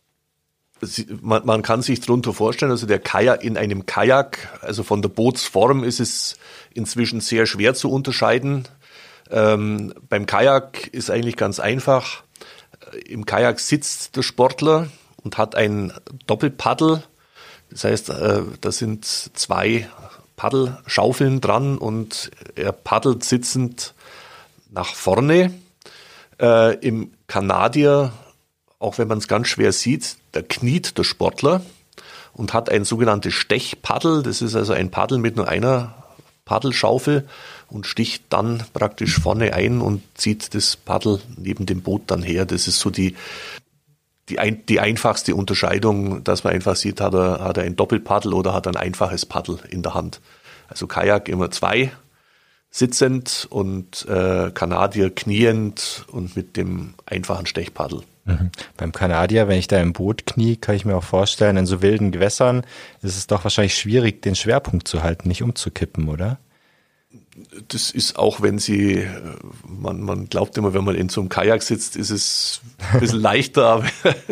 man, man kann sich darunter vorstellen, also der Kajak in einem Kajak, also von der Bootsform ist es inzwischen sehr schwer zu unterscheiden. Ähm, beim Kajak ist eigentlich ganz einfach. Im Kajak sitzt der Sportler und hat ein Doppelpaddel. Das heißt, äh, da sind zwei Paddelschaufeln dran und er paddelt sitzend nach vorne. Äh, Im Kanadier, auch wenn man es ganz schwer sieht, da kniet der Sportler und hat ein sogenanntes Stechpaddel. Das ist also ein Paddel mit nur einer Paddelschaufel und sticht dann praktisch vorne ein und zieht das Paddel neben dem Boot dann her. Das ist so die, die, ein, die einfachste Unterscheidung, dass man einfach sieht, hat er, hat er ein Doppelpaddel oder hat er ein einfaches Paddel in der Hand. Also Kajak immer zwei, sitzend und äh, Kanadier kniend und mit dem einfachen Stechpaddel. Mhm. Beim Kanadier, wenn ich da im Boot knie, kann ich mir auch vorstellen, in so wilden Gewässern ist es doch wahrscheinlich schwierig, den Schwerpunkt zu halten, nicht umzukippen, oder? Das ist auch, wenn sie, man, man glaubt immer, wenn man in so einem Kajak sitzt, ist es ein bisschen leichter, aber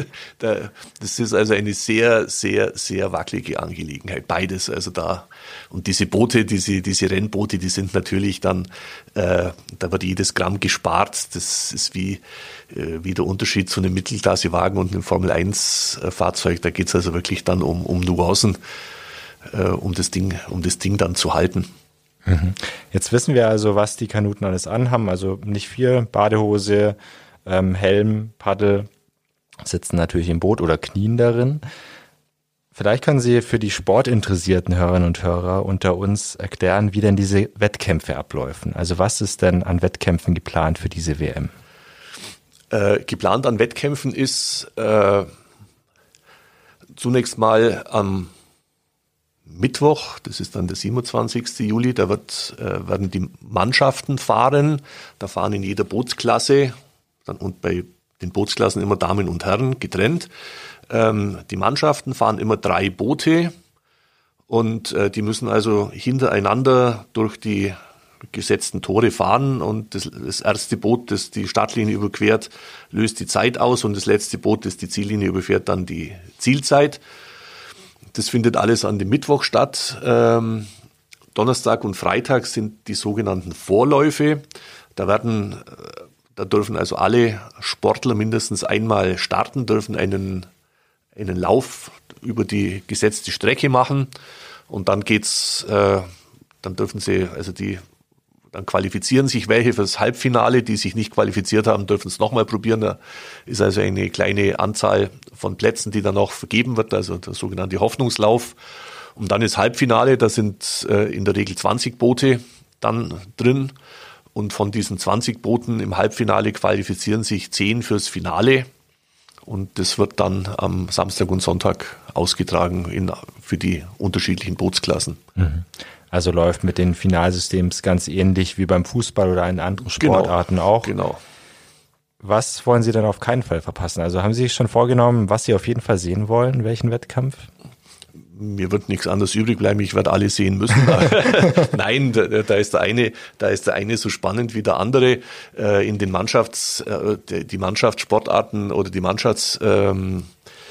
das ist also eine sehr, sehr, sehr wackelige Angelegenheit, beides, also da. Und diese Boote, diese, diese Rennboote, die sind natürlich dann, äh, da wird jedes Gramm gespart, das ist wie, äh, wie der Unterschied zu einem Mittelklassewagen und einem Formel eins Fahrzeug, da geht es also wirklich dann um, um Nuancen, äh, um das Ding, um das Ding dann zu halten. Jetzt wissen wir also, was die Kanuten alles anhaben, also nicht viel, Badehose, ähm, Helm, Paddel, sitzen natürlich im Boot oder knien darin. Vielleicht können Sie für die sportinteressierten Hörerinnen und Hörer unter uns erklären, wie denn diese Wettkämpfe abläufen. Also was ist denn an Wettkämpfen geplant für diese W M? Äh, geplant an Wettkämpfen ist äh, zunächst mal am Mittwoch, das ist dann der siebenundzwanzigsten Juli, da wird, äh, werden die Mannschaften fahren. Da fahren in jeder Bootsklasse, dann und bei den Bootsklassen immer Damen und Herren getrennt. Ähm, die Mannschaften fahren immer drei Boote und äh, die müssen also hintereinander durch die gesetzten Tore fahren und das, das erste Boot, das die Startlinie überquert, löst die Zeit aus und das letzte Boot, das die Ziellinie überfährt, dann die Zielzeit. Das findet alles an dem Mittwoch statt. Ähm, Donnerstag und Freitag sind die sogenannten Vorläufe. Da werden, da dürfen also alle Sportler mindestens einmal starten, dürfen einen, einen Lauf über die gesetzte Strecke machen und dann geht's, äh, dann dürfen sie, also die, dann qualifizieren sich welche fürs Halbfinale, die sich nicht qualifiziert haben, dürfen es nochmal probieren. Da ist also eine kleine Anzahl von Plätzen, die dann noch vergeben wird, also der sogenannte Hoffnungslauf. Und dann ist Halbfinale, da sind äh, in der Regel zwanzig Boote dann drin. Und von diesen zwanzig Booten im Halbfinale qualifizieren sich zehn fürs Finale. Und das wird dann am Samstag und Sonntag ausgetragen in, für die unterschiedlichen Bootsklassen. Mhm. Also läuft mit den Finalsystems ganz ähnlich wie beim Fußball oder in anderen Sportarten genau, auch. Genau. Was wollen Sie denn auf keinen Fall verpassen? Also haben Sie sich schon vorgenommen, was Sie auf jeden Fall sehen wollen, welchen Wettkampf? Mir wird nichts anderes übrig bleiben, ich werde alle sehen müssen. Nein, da, da ist der eine, da ist der eine so spannend wie der andere. Äh, in den Mannschafts, äh, die Mannschaftssportarten oder die Mannschafts ähm,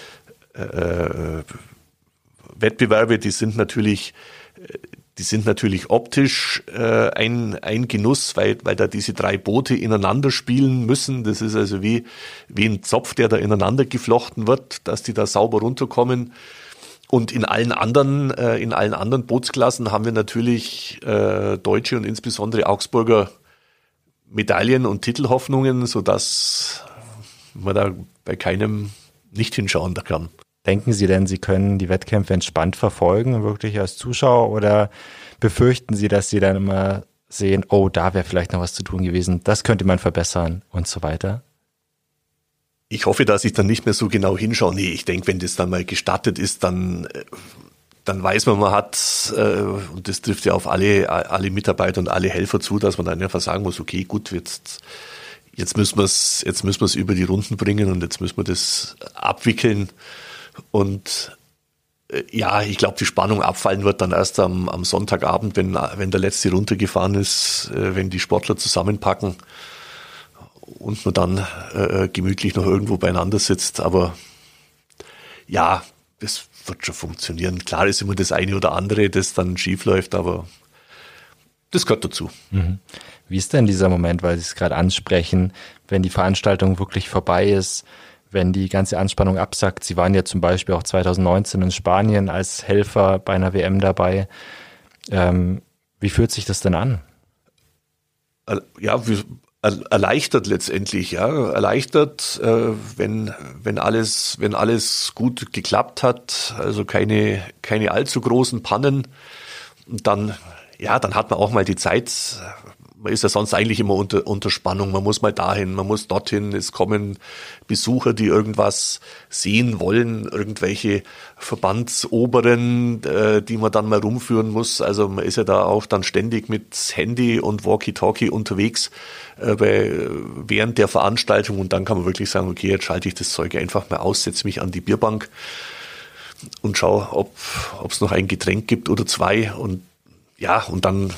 äh, Wettbewerbe, die sind natürlich Die sind natürlich optisch äh, ein, ein Genuss, weil, weil da diese drei Boote ineinander spielen müssen. Das ist also wie, wie ein Zopf, der da ineinander geflochten wird, dass die da sauber runterkommen. Und in allen anderen, äh, in allen anderen Bootsklassen haben wir natürlich äh, deutsche und insbesondere Augsburger Medaillen und Titelhoffnungen, sodass man da bei keinem nicht hinschauen kann. Denken Sie denn, Sie können die Wettkämpfe entspannt verfolgen, wirklich als Zuschauer, oder befürchten Sie, dass Sie dann immer sehen, oh, da wäre vielleicht noch was zu tun gewesen, das könnte man verbessern und so weiter? Ich hoffe, dass ich dann nicht mehr so genau hinschaue. Nee, ich denke, wenn das dann mal gestattet ist, dann, dann weiß man, man hat, und das trifft ja auf alle, alle Mitarbeiter und alle Helfer zu, dass man dann einfach sagen muss, okay, gut, jetzt, jetzt müssen wir es, jetzt müssen wir es über die Runden bringen und jetzt müssen wir das abwickeln. Und ja, ich glaube, die Spannung abfallen wird dann erst am, am Sonntagabend, wenn, wenn der letzte runtergefahren ist, wenn die Sportler zusammenpacken und man dann äh, gemütlich noch irgendwo beieinander sitzt. Aber ja, das wird schon funktionieren. Klar ist immer das eine oder andere, das dann schief läuft, aber das gehört dazu. Mhm. Wie ist denn dieser Moment, weil Sie es gerade ansprechen, wenn die Veranstaltung wirklich vorbei ist, wenn die ganze Anspannung absackt? Sie waren ja zum Beispiel auch zwanzig neunzehn in Spanien als Helfer bei einer W M dabei. Ähm, wie fühlt sich das denn an? Ja, wie, erleichtert letztendlich, ja, erleichtert, äh, wenn wenn alles wenn alles gut geklappt hat, also keine keine allzu großen Pannen, dann ja, dann hat man auch mal die Zeit. Man ist ja sonst eigentlich immer unter unter Spannung. Man muss mal dahin, man muss dorthin. Es kommen Besucher, die irgendwas sehen wollen, irgendwelche Verbandsoberen, äh, die man dann mal rumführen muss. Also man ist ja da auch dann ständig mit Handy und Walkie-Talkie unterwegs äh, bei, während der Veranstaltung. Und dann kann man wirklich sagen, okay, jetzt schalte ich das Zeug einfach mal aus, setze mich an die Bierbank und schaue, ob ob es noch ein Getränk gibt oder zwei. Und ja, und dann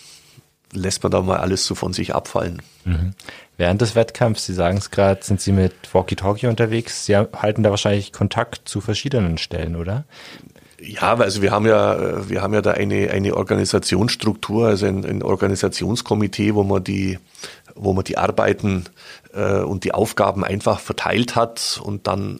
lässt man da mal alles so von sich abfallen. Mhm. Während des Wettkampfs, Sie sagen es gerade, sind Sie mit Walkie-Talkie unterwegs. Sie halten da wahrscheinlich Kontakt zu verschiedenen Stellen, oder? Ja, also wir haben ja, wir haben ja da eine eine Organisationsstruktur, also ein, ein Organisationskomitee, wo man die, wo man die Arbeiten äh, und die Aufgaben einfach verteilt hat und dann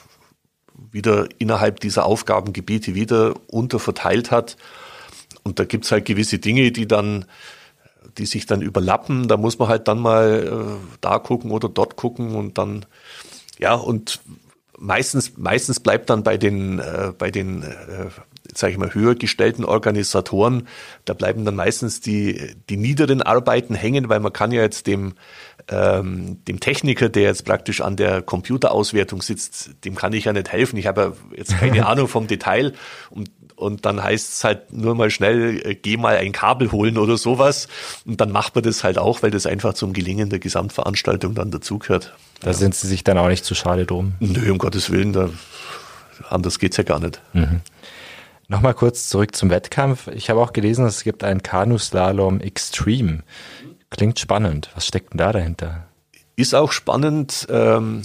wieder innerhalb dieser Aufgabengebiete wieder unterverteilt hat. Und da gibt's halt gewisse Dinge, die dann die sich dann überlappen, da muss man halt dann mal äh, da gucken oder dort gucken und dann, ja, und meistens meistens bleibt dann bei den, äh, bei den, äh, sag ich mal, höher gestellten Organisatoren, da bleiben dann meistens die, die niederen Arbeiten hängen, weil man kann ja jetzt dem, ähm, dem Techniker, der jetzt praktisch an der Computerauswertung sitzt, dem kann ich ja nicht helfen. Ich habe ja jetzt keine Ahnung vom Detail und Und dann heißt es halt nur mal schnell, äh, geh mal ein Kabel holen oder sowas. Und dann macht man das halt auch, weil das einfach zum Gelingen der Gesamtveranstaltung dann dazugehört. Da ja. sind Sie sich dann auch nicht zu schade drum? Nö, um Gottes Willen, da, anders geht's ja gar nicht. Mhm. Nochmal kurz zurück zum Wettkampf. Ich habe auch gelesen, es gibt einen Kanuslalom Extreme. Klingt spannend. Was steckt denn da dahinter? Ist auch spannend. Ähm,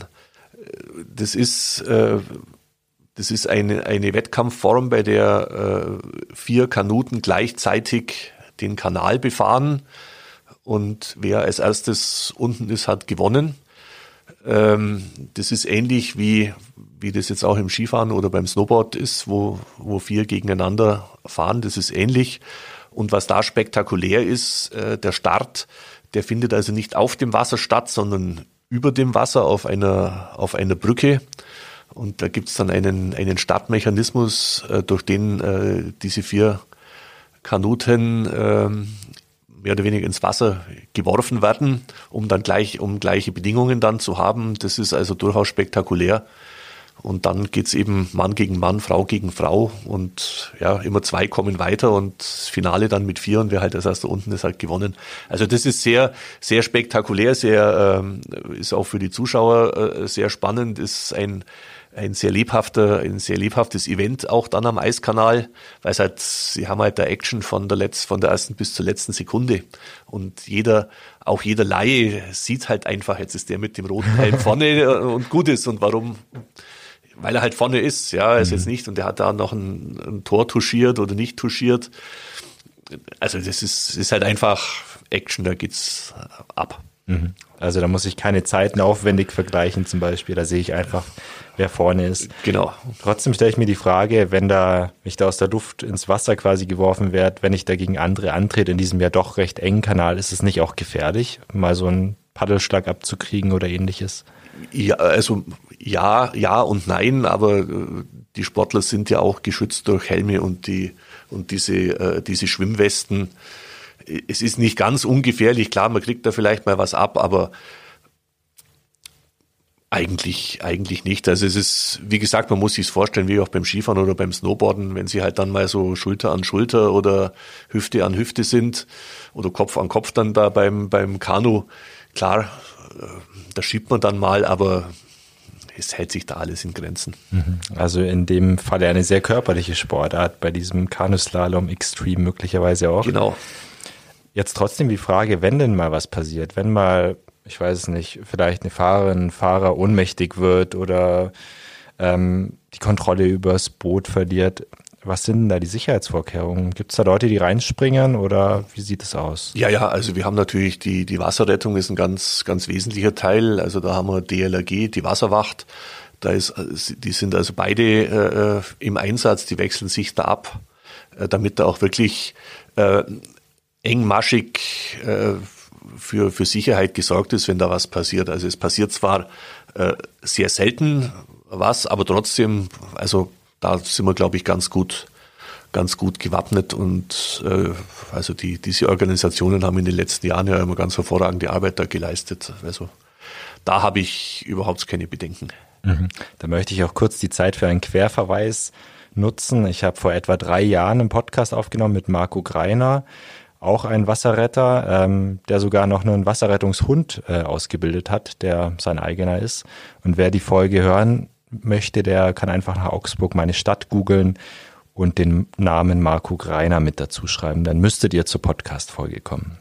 das ist... Äh, Das ist eine, eine Wettkampfform, bei der äh, vier Kanuten gleichzeitig den Kanal befahren und wer als erstes unten ist, hat gewonnen. Ähm, das ist ähnlich wie, wie das jetzt auch im Skifahren oder beim Snowboard ist, wo, wo vier gegeneinander fahren. Das ist ähnlich. Und was da spektakulär ist, äh, der Start, der findet also nicht auf dem Wasser statt, sondern über dem Wasser auf einer, auf einer Brücke. Und da gibt's dann einen, einen Startmechanismus, äh, durch den äh, diese vier Kanuten äh, mehr oder weniger ins Wasser geworfen werden, um dann gleich, um gleiche Bedingungen dann zu haben. Das ist also durchaus spektakulär. Und dann geht's eben Mann gegen Mann, Frau gegen Frau. Und ja, immer zwei kommen weiter und das Finale dann mit vier und wer halt als erster unten ist, halt gewonnen. Also das ist sehr, sehr spektakulär, sehr, ähm, ist auch für die Zuschauer äh, sehr spannend, ist ein ein sehr lebhafter, ein sehr lebhaftes Event auch dann am Eiskanal, weil es halt, sie haben halt da Action von der letzten, von der ersten bis zur letzten Sekunde und jeder, auch jeder Laie sieht halt einfach, jetzt ist der mit dem roten Helm vorne und gut ist und warum? Weil er halt vorne ist, ja, ist mhm. jetzt nicht und der hat da noch ein, ein Tor touchiert oder nicht touchiert. Also das ist, ist halt einfach Action, da geht's ab. Mhm. Also da muss ich keine Zeiten aufwendig vergleichen zum Beispiel, da sehe ich einfach, wer vorne ist. Genau. Trotzdem stelle ich mir die Frage, wenn da ich da aus der Luft ins Wasser quasi geworfen werde, wenn ich da gegen andere antrete in diesem ja doch recht engen Kanal, ist es nicht auch gefährlich, mal so einen Paddelschlag abzukriegen oder ähnliches? Ja, also ja, ja und nein, aber die Sportler sind ja auch geschützt durch Helme und die und diese äh, diese Schwimmwesten. Es ist nicht ganz ungefährlich, klar, man kriegt da vielleicht mal was ab, aber eigentlich, eigentlich nicht. Also es ist, wie gesagt, man muss sich es vorstellen, wie auch beim Skifahren oder beim Snowboarden, wenn sie halt dann mal so Schulter an Schulter oder Hüfte an Hüfte sind oder Kopf an Kopf dann da beim, beim Kanu. Klar, da schiebt man dann mal, aber es hält sich da alles in Grenzen. Also in dem Fall eine sehr körperliche Sportart, bei diesem Kanuslalom Extreme möglicherweise auch. Genau. Jetzt trotzdem die Frage, wenn denn mal was passiert, wenn mal, ich weiß es nicht, vielleicht eine Fahrerin, ein Fahrer ohnmächtig wird oder ähm, die Kontrolle übers Boot verliert, was sind denn da die Sicherheitsvorkehrungen? Gibt es da Leute, die reinspringen oder wie sieht es aus? Ja, ja, also wir haben natürlich die, die Wasserrettung ist ein ganz, ganz wesentlicher Teil. Also da haben wir D L R G, die Wasserwacht. Da ist, die sind also beide äh, im Einsatz, die wechseln sich da ab. äh, damit da auch wirklich äh, engmaschig äh, für, für Sicherheit gesorgt ist, wenn da was passiert. Also es passiert zwar äh, sehr selten was, aber trotzdem, also da sind wir, glaube ich, ganz gut ganz gut gewappnet und äh, also die diese Organisationen haben in den letzten Jahren ja immer ganz hervorragende Arbeit da geleistet. Also da habe ich überhaupt keine Bedenken. Mhm. Da möchte ich auch kurz die Zeit für einen Querverweis nutzen. Ich habe vor etwa drei Jahren einen Podcast aufgenommen mit Marco Greiner, auch ein Wasserretter, ähm, der sogar noch einen Wasserrettungshund äh, ausgebildet hat, der sein eigener ist. Und wer die Folge hören möchte, der kann einfach nach Augsburg meine Stadt googeln und den Namen Marco Greiner mit dazu schreiben. Dann müsstet ihr zur Podcast-Folge kommen.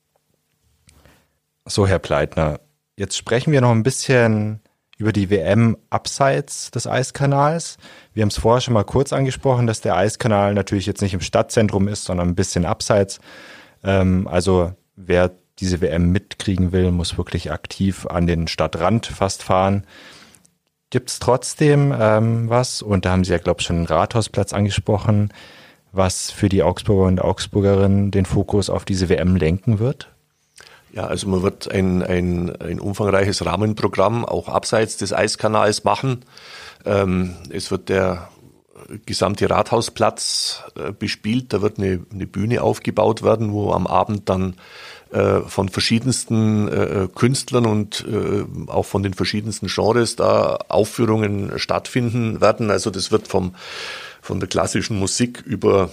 So, Herr Pleitner, jetzt sprechen wir noch ein bisschen über die W M abseits des Eiskanals. Wir haben es vorher schon mal kurz angesprochen, dass der Eiskanal natürlich jetzt nicht im Stadtzentrum ist, sondern ein bisschen abseits. Ähm, also wer diese W M mitkriegen will, muss wirklich aktiv an den Stadtrand fast fahren. Gibt es trotzdem ähm, was, und da haben Sie ja, glaube ich, schon den Rathausplatz angesprochen, was für die Augsburger und Augsburgerinnen den Fokus auf diese W M lenken wird? Ja, also man wird ein, ein, ein umfangreiches Rahmenprogramm auch abseits des Eiskanals machen. Ähm, es wird der gesamte Rathausplatz äh, bespielt, da wird eine, eine Bühne aufgebaut werden, wo am Abend dann von verschiedensten äh, Künstlern und äh, auch von den verschiedensten Genres da Aufführungen stattfinden werden. Also das wird vom von der klassischen Musik über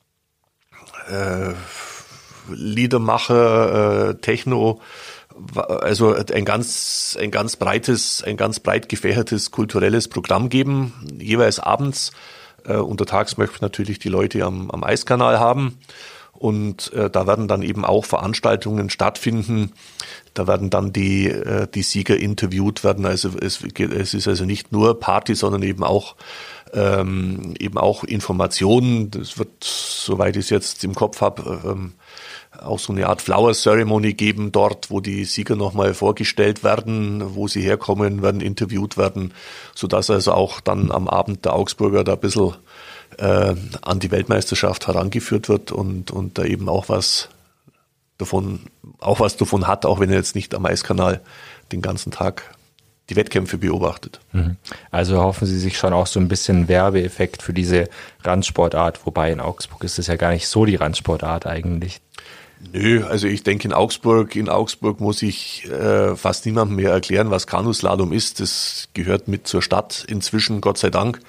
äh, Liedermacher, äh, Techno, also ein ganz ein ganz breites, ein ganz breit gefächertes kulturelles Programm geben, jeweils abends. Äh, untertags möchten natürlich die Leute am, am Eiskanal haben. Und äh, da werden dann eben auch Veranstaltungen stattfinden. Da werden dann die äh, die Sieger interviewt werden. Also es, es ist also nicht nur Party, sondern eben auch ähm, eben auch Informationen. Das wird, soweit ich es jetzt im Kopf habe, ähm, auch so eine Art Flower Ceremony geben dort, wo die Sieger nochmal vorgestellt werden, wo sie herkommen, werden interviewt werden, sodass also auch dann am Abend der Augsburger da ein bisschen äh, an die Weltmeisterschaft herangeführt wird und, und da eben auch was davon, auch was davon hat, auch wenn er jetzt nicht am Eiskanal den ganzen Tag die Wettkämpfe beobachtet. Also hoffen Sie sich schon auch so ein bisschen Werbeeffekt für diese Randsportart, wobei in Augsburg ist es ja gar nicht so die Randsportart eigentlich. Nö, also ich denke in Augsburg, in Augsburg muss ich äh, fast niemandem mehr erklären, was Kanuslalom ist. Das gehört mit zur Stadt inzwischen, Gott sei Dank.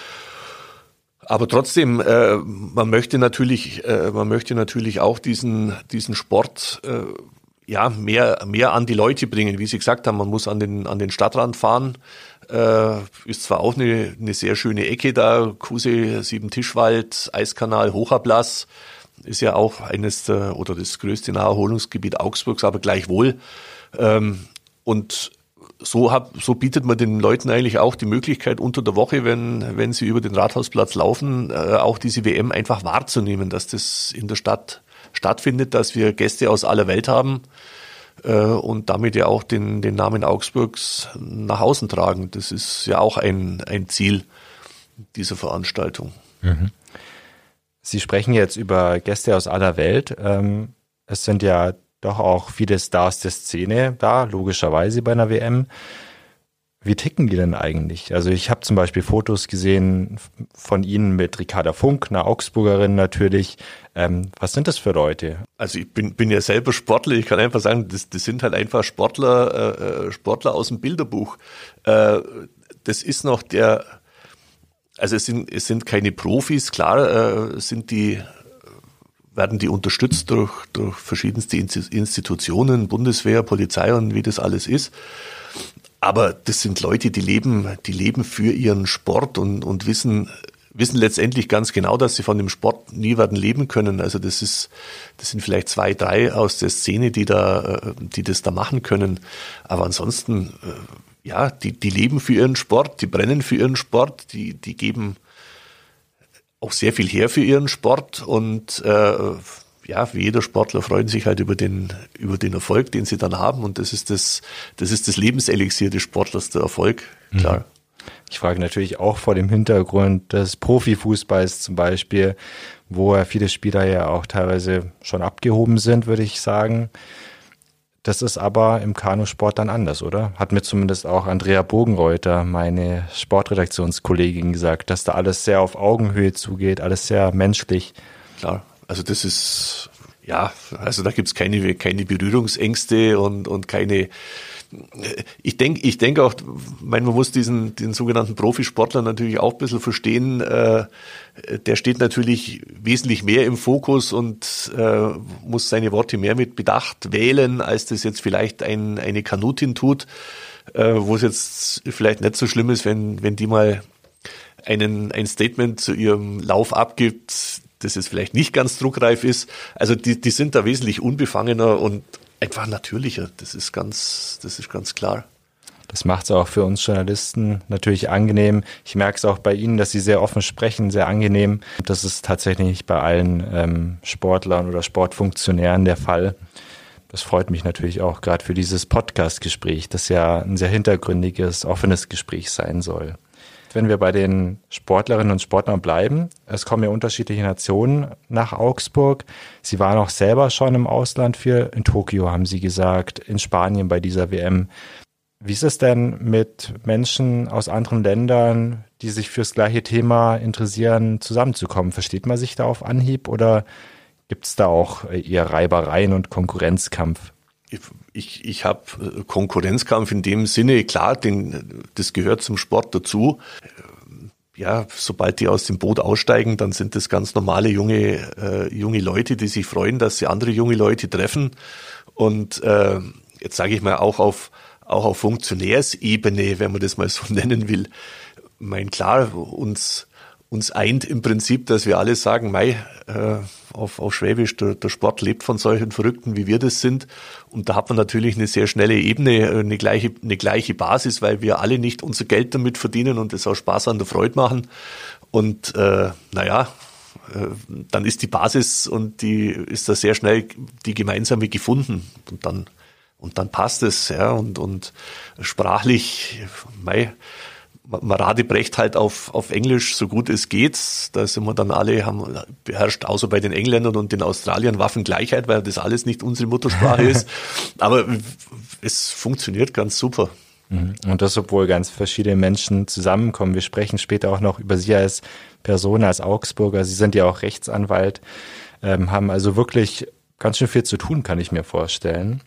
Aber trotzdem, äh, man möchte natürlich, äh, man möchte natürlich auch diesen diesen Sport äh, ja mehr mehr an die Leute bringen. Wie Sie gesagt haben, man muss an den an den Stadtrand fahren. Äh, ist zwar auch eine eine sehr schöne Ecke da, Kusee, Siebentischwald, Eiskanal, Hochablass. Ist ja auch eines der, oder das größte Naherholungsgebiet Augsburgs, aber gleichwohl. Ähm, und so hab, so bietet man den Leuten eigentlich auch die Möglichkeit, unter der Woche, wenn, wenn sie über den Rathausplatz laufen, äh, auch diese W M einfach wahrzunehmen, dass das in der Stadt stattfindet, dass wir Gäste aus aller Welt haben äh, und damit ja auch den, den Namen Augsburgs nach außen tragen. Das ist ja auch ein, ein Ziel dieser Veranstaltung. Mhm. Sie sprechen jetzt über Gäste aus aller Welt. Es sind ja doch auch viele Stars der Szene da, logischerweise bei einer W M. Wie ticken die denn eigentlich? Also ich habe zum Beispiel Fotos gesehen von Ihnen mit Ricarda Funk, einer Augsburgerin natürlich. Ähm, was sind das für Leute? Also ich bin, bin ja selber Sportler. Ich kann einfach sagen, das, das sind halt einfach Sportler, äh, Sportler aus dem Bilderbuch. Äh, das ist noch der... Also es sind, es sind keine Profis, klar äh, sind die, werden die unterstützt durch, durch verschiedenste Institutionen, Bundeswehr, Polizei und wie das alles ist. Aber das sind Leute, die leben, die leben für ihren Sport und, und wissen, wissen letztendlich ganz genau, dass sie von dem Sport nie werden leben können. Also das ist, das sind vielleicht zwei, drei aus der Szene, die da, die das da machen können. Aber ansonsten, ja, die, die leben für ihren Sport, die brennen für ihren Sport, die, die geben auch sehr viel her für ihren Sport und äh, ja, wie jeder Sportler freuen sich halt über den über den Erfolg, den sie dann haben und das ist das das ist das Lebenselixier des Sportlers, der Erfolg, klar. Ich frage natürlich auch vor dem Hintergrund des Profifußballs zum Beispiel, wo ja viele Spieler ja auch teilweise schon abgehoben sind, würde ich sagen. Das ist aber im Kanusport dann anders, oder? Hat mir zumindest auch Andrea Bogenreuter, meine Sportredaktionskollegin, gesagt, dass da alles sehr auf Augenhöhe zugeht, alles sehr menschlich. Klar, also das ist, ja, also da gibt's keine, keine Berührungsängste und, und keine, ich denke ich denke auch, man muss diesen, den sogenannten Profisportler natürlich auch ein bisschen verstehen, äh, der steht natürlich wesentlich mehr im Fokus und äh, muss seine Worte mehr mit Bedacht wählen, als das jetzt vielleicht ein, eine Kanutin tut, äh, wo es jetzt vielleicht nicht so schlimm ist, wenn, wenn die mal einen, ein Statement zu ihrem Lauf abgibt, das jetzt vielleicht nicht ganz druckreif ist. Also die, die sind da wesentlich unbefangener und einfach natürlicher. Das ist ganz, das ist ganz klar. Das macht es auch für uns Journalisten natürlich angenehm. Ich merke es auch bei Ihnen, dass Sie sehr offen sprechen, sehr angenehm. Das ist tatsächlich nicht bei allen ähm, Sportlern oder Sportfunktionären der Fall. Das freut mich natürlich auch gerade für dieses Podcast-Gespräch, das ja ein sehr hintergründiges, offenes Gespräch sein soll. Wenn wir bei den Sportlerinnen und Sportlern bleiben, es kommen ja unterschiedliche Nationen nach Augsburg. Sie waren auch selber schon im Ausland für, in Tokio haben Sie gesagt, in Spanien bei dieser W M. Wie ist es denn mit Menschen aus anderen Ländern, die sich fürs gleiche Thema interessieren, zusammenzukommen? Versteht man sich da auf Anhieb oder gibt es da auch eher Reibereien und Konkurrenzkampf? Ich, ich habe Konkurrenzkampf in dem Sinne, klar, den, das gehört zum Sport dazu. Ja, sobald die aus dem Boot aussteigen, dann sind das ganz normale junge, äh, junge Leute, die sich freuen, dass sie andere junge Leute treffen. Und äh, jetzt sage ich mal auch auf auch auf Funktionärsebene, wenn man das mal so nennen will. Ich meine, klar, uns uns eint im Prinzip, dass wir alle sagen, mei, äh, auf, auf Schwäbisch, der, der Sport lebt von solchen Verrückten, wie wir das sind. Und da hat man natürlich eine sehr schnelle Ebene, eine gleiche, eine gleiche Basis, weil wir alle nicht unser Geld damit verdienen und es auch Spaß an der Freude machen. Und äh, naja, äh, dann ist die Basis und die ist da sehr schnell die gemeinsame gefunden. Und dann und dann passt es, ja, und und sprachlich, mei, man radebrecht halt auf, auf Englisch so gut es geht. Da sind wir dann alle, haben beherrscht, außer bei den Engländern und den Australiern, Waffengleichheit, weil das alles nicht unsere Muttersprache ist. Aber es funktioniert ganz super. Und das, obwohl ganz verschiedene Menschen zusammenkommen. Wir sprechen später auch noch über Sie als Person, als Augsburger. Sie sind ja auch Rechtsanwalt, ähm, haben also wirklich ganz schön viel zu tun, kann ich mir vorstellen.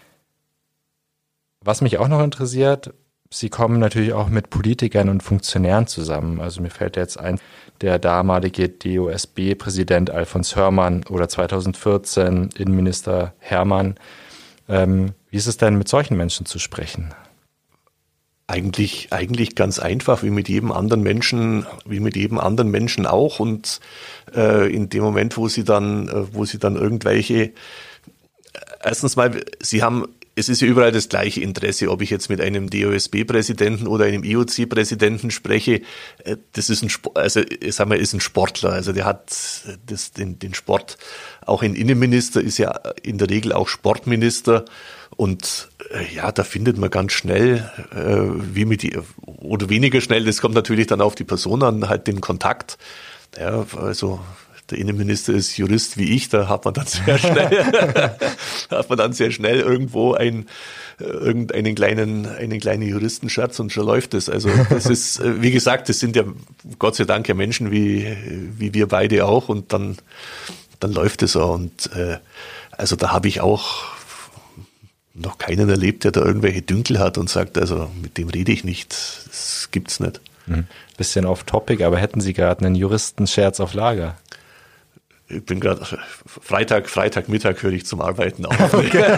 Was mich auch noch interessiert, Sie kommen natürlich auch mit Politikern und Funktionären zusammen. Also mir fällt jetzt ein, der damalige D O S B-Präsident Alfons Hörmann oder zweitausendvierzehn Innenminister Hermann. Ähm, wie ist es denn, mit solchen Menschen zu sprechen? Eigentlich, eigentlich ganz einfach, wie mit jedem anderen Menschen, wie mit jedem anderen Menschen auch. Und äh, in dem Moment, wo sie dann, äh, wo sie dann irgendwelche, erstens mal, sie haben Es ist ja überall das gleiche Interesse, ob ich jetzt mit einem D O S B-Präsidenten oder einem I O C-Präsidenten spreche. Das ist ein, also sagen wir, ist ein Sportler. Also der hat das, den, den Sport. Auch ein Innenminister ist ja in der Regel auch Sportminister. Und ja, da findet man ganz schnell, wie mit die, oder weniger schnell. Das kommt natürlich dann auf die Person an, halt den Kontakt. Ja, also der Innenminister ist Jurist wie ich, da hat man dann sehr schnell, hat man dann sehr schnell irgendwo ein, irgendeinen kleinen, einen kleinen Juristenscherz und schon läuft es. Also das ist, wie gesagt, das sind ja Gott sei Dank ja Menschen wie, wie wir beide auch und dann, dann läuft es auch. Und äh, also da habe ich auch noch keinen erlebt, der da irgendwelche Dünkel hat und sagt, also mit dem rede ich nicht. Das gibt's nicht. Hm. Bisschen off topic, aber hätten Sie gerade einen Juristenscherz auf Lager? Ich bin gerade Freitag, Freitagmittag höre ich zum Arbeiten auf. Okay.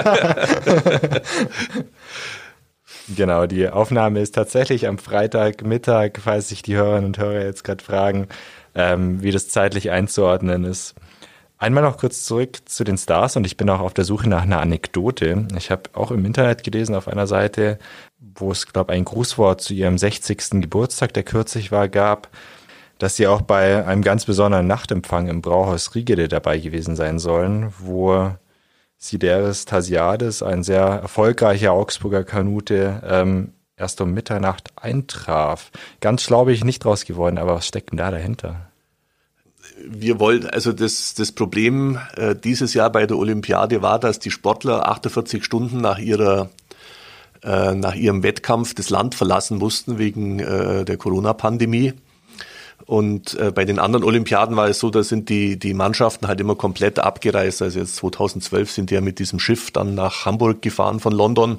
Genau, die Aufnahme ist tatsächlich am Freitagmittag, falls sich die Hörerinnen und Hörer jetzt gerade fragen, ähm, wie das zeitlich einzuordnen ist. Einmal noch kurz zurück zu den Stars und ich bin auch auf der Suche nach einer Anekdote. Ich habe auch im Internet gelesen auf einer Seite, wo es, glaube ich, ein Grußwort zu ihrem sechzigsten Geburtstag, der kürzlich war, gab, dass sie auch bei einem ganz besonderen Nachtempfang im Brauhaus Rigede dabei gewesen sein sollen, wo Sideris Tasiades, ein sehr erfolgreicher Augsburger Kanute, ähm, erst um Mitternacht eintraf. Ganz schlau bin ich nicht draus geworden, aber was steckt denn da dahinter? Wir wollten, also das, das Problem äh, dieses Jahr bei der Olympiade war, dass die Sportler achtundvierzig Stunden nach ihrer äh, nach ihrem Wettkampf das Land verlassen mussten wegen äh, der Corona-Pandemie. Und äh, bei den anderen Olympiaden war es so, da sind die die Mannschaften halt immer komplett abgereist. Also jetzt zweitausendzwölf sind die ja mit diesem Schiff dann nach Hamburg gefahren von London,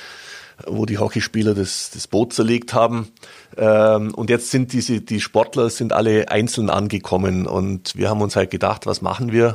wo die Hockeyspieler das, das Boot zerlegt haben. Ähm, und jetzt sind diese, die Sportler sind alle einzeln angekommen und wir haben uns halt gedacht, was machen wir?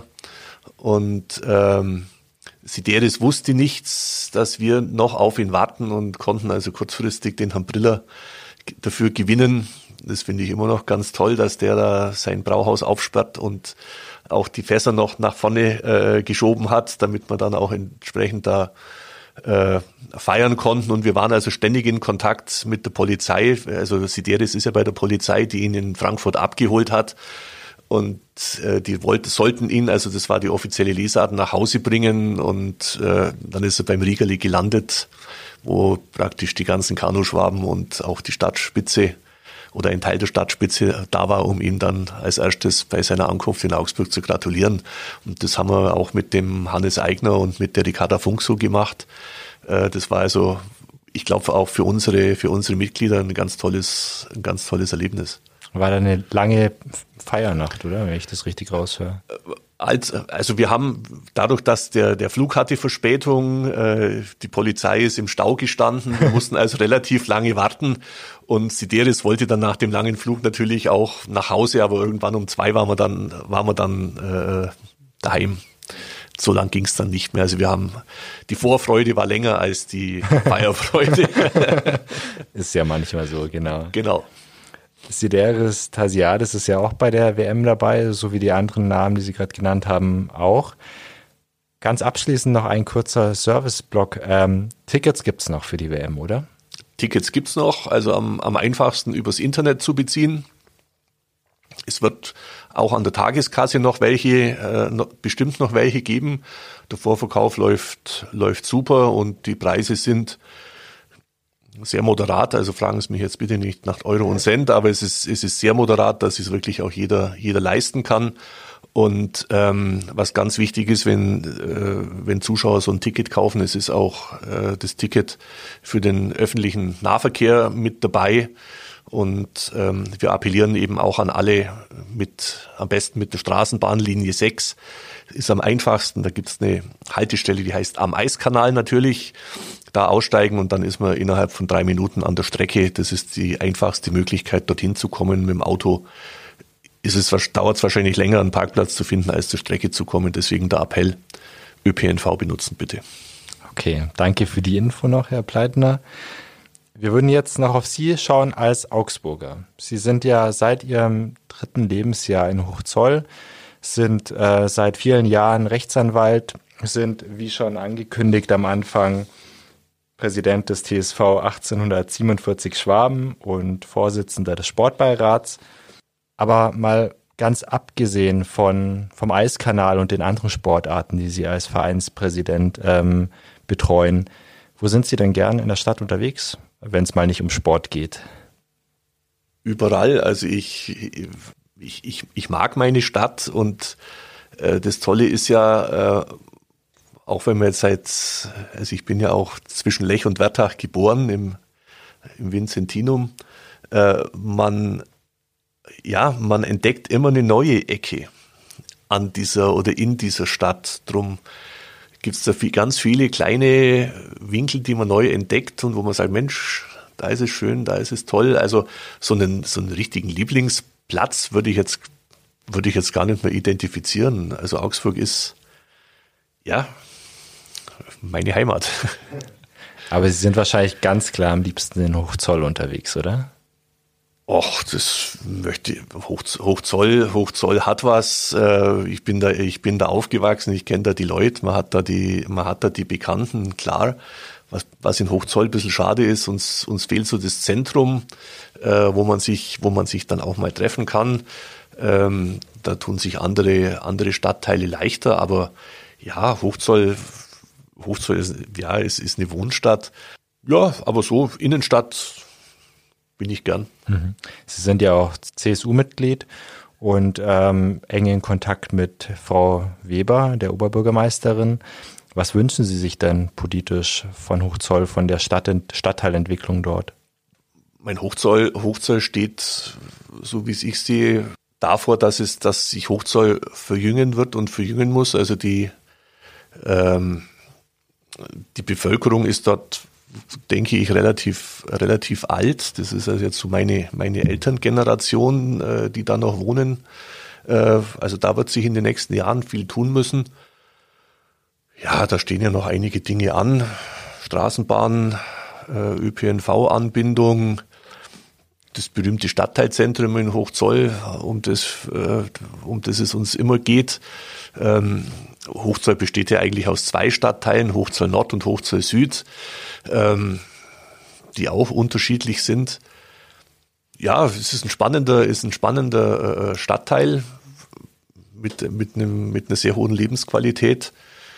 Und ähm, Sideris wusste nichts, dass wir noch auf ihn warten und konnten also kurzfristig den Herrn Briller dafür gewinnen. Das finde ich immer noch ganz toll, dass der da sein Brauhaus aufsperrt und auch die Fässer noch nach vorne äh, geschoben hat, damit man dann auch entsprechend da äh, feiern konnten. Und wir waren also ständig in Kontakt mit der Polizei. Also Sideris ist ja bei der Polizei, die ihn in Frankfurt abgeholt hat. Und äh, die wollten, sollten ihn, also das war die offizielle Lesart, nach Hause bringen. Und äh, dann ist er beim Riegerli gelandet, wo praktisch die ganzen Kanuschwaben und auch die Stadtspitze oder ein Teil der Stadtspitze da war, um ihm dann als erstes bei seiner Ankunft in Augsburg zu gratulieren. Und das haben wir auch mit dem Hannes Aigner und mit der Ricarda Funk so gemacht. Das war also, ich glaube, auch für unsere, für unsere Mitglieder ein ganz tolles, ein ganz tolles Erlebnis. War da eine lange Feiernacht, oder? Wenn ich das richtig raushöre. Als, also wir haben, dadurch, dass der, der Flug hatte Verspätung, äh, die Polizei ist im Stau gestanden, wir mussten also relativ lange warten und Sideris wollte dann nach dem langen Flug natürlich auch nach Hause, aber irgendwann um zwei waren wir dann, waren wir dann äh, daheim. So lang ging es dann nicht mehr. Also wir haben, die Vorfreude war länger als die Feierfreude. Ist ja manchmal so, genau. Genau. Sideris Tassiadis ist ja auch bei der W M dabei, so wie die anderen Namen, die Sie gerade genannt haben, auch. Ganz abschließend noch ein kurzer Serviceblock. Ähm, Tickets gibt's noch für die W M, oder? Tickets gibt's noch, also am, am einfachsten übers Internet zu beziehen. Es wird auch an der Tageskasse noch welche, äh, noch, bestimmt noch welche geben. Der Vorverkauf läuft, läuft super und die Preise sind sehr moderat, also fragen Sie mich jetzt bitte nicht nach Euro und Cent, aber es ist, es ist sehr moderat, dass es wirklich auch jeder, jeder leisten kann. Und ähm, was ganz wichtig ist, wenn, äh, wenn Zuschauer so ein Ticket kaufen, es ist auch äh, das Ticket für den öffentlichen Nahverkehr mit dabei. Und ähm, wir appellieren eben auch an alle, mit am besten mit der Straßenbahnlinie sechs, ist am einfachsten. Da gibt's eine Haltestelle, die heißt Am Eiskanal natürlich. Da aussteigen und dann ist man innerhalb von drei Minuten an der Strecke. Das ist die einfachste Möglichkeit, dorthin zu kommen. Mit dem Auto ist es, dauert es wahrscheinlich länger, einen Parkplatz zu finden, als zur Strecke zu kommen. Deswegen der Appell, Ö P N V benutzen bitte. Okay, danke für die Info noch, Herr Pleitner. Wir würden jetzt noch auf Sie schauen als Augsburger. Sie sind ja seit Ihrem dritten Lebensjahr in Hochzoll, sind äh, seit vielen Jahren Rechtsanwalt, sind, wie schon angekündigt am Anfang, Präsident des T S V achtzehnhundertsiebenundvierzig Schwaben und Vorsitzender des Sportbeirats. Aber mal ganz abgesehen von, vom Eiskanal und den anderen Sportarten, die Sie als Vereinspräsident ähm, betreuen, wo sind Sie denn gern in der Stadt unterwegs, wenn es mal nicht um Sport geht? Überall. Also ich, ich, ich, ich mag meine Stadt und äh, das Tolle ist ja, äh, auch wenn man jetzt seit, also ich bin ja auch zwischen Lech und Wertach geboren, im, im Vincentinum, äh, man, ja, man entdeckt immer eine neue Ecke an dieser oder in dieser Stadt. Drum gibt es da viel, ganz viele kleine Winkel, die man neu entdeckt und wo man sagt, Mensch, da ist es schön, da ist es toll. Also so einen, so einen richtigen Lieblingsplatz würde ich jetzt, würde ich jetzt gar nicht mehr identifizieren. Also Augsburg ist, ja, meine Heimat. Aber Sie sind wahrscheinlich ganz klar am liebsten in Hochzoll unterwegs, oder? Och, das möchte ich, Hoch, Hochzoll, Hochzoll hat was. Ich bin da, ich bin da aufgewachsen. Ich kenne da die Leute. Man hat da die, man hat da die Bekannten. Klar, was, was in Hochzoll ein bisschen schade ist, uns, uns fehlt so das Zentrum, wo man sich, wo man sich dann auch mal treffen kann. Da tun sich andere, andere Stadtteile leichter. Aber ja, Hochzoll, Hochzoll ist, ja, es ist eine Wohnstadt. Ja, aber so Innenstadt bin ich gern. Mhm. Sie sind ja auch C S U-Mitglied und ähm, eng in Kontakt mit Frau Weber, der Oberbürgermeisterin. Was wünschen Sie sich denn politisch von Hochzoll, von der Stadt, Stadtteilentwicklung dort? Mein Hochzoll, Hochzoll steht, so wie es ich sehe, davor, dass es, dass sich Hochzoll verjüngen wird und verjüngen muss. Also die, ähm, die Bevölkerung ist dort, denke ich, relativ, relativ alt. Das ist also jetzt so meine, meine Elterngeneration, äh, die da noch wohnen. Äh, also da wird sich in den nächsten Jahren viel tun müssen. Ja, da stehen ja noch einige Dinge an. Straßenbahn, äh, Ö P N V-Anbindung, das berühmte Stadtteilzentrum in Hochzoll, um das, äh, um das es uns immer geht. Ähm, Hochzoll besteht ja eigentlich aus zwei Stadtteilen, Hochzoll Nord und Hochzoll Süd, ähm, die auch unterschiedlich sind. Ja, es ist ein spannender, ist ein spannender äh, Stadtteil mit, mit, einem, mit einer sehr hohen Lebensqualität.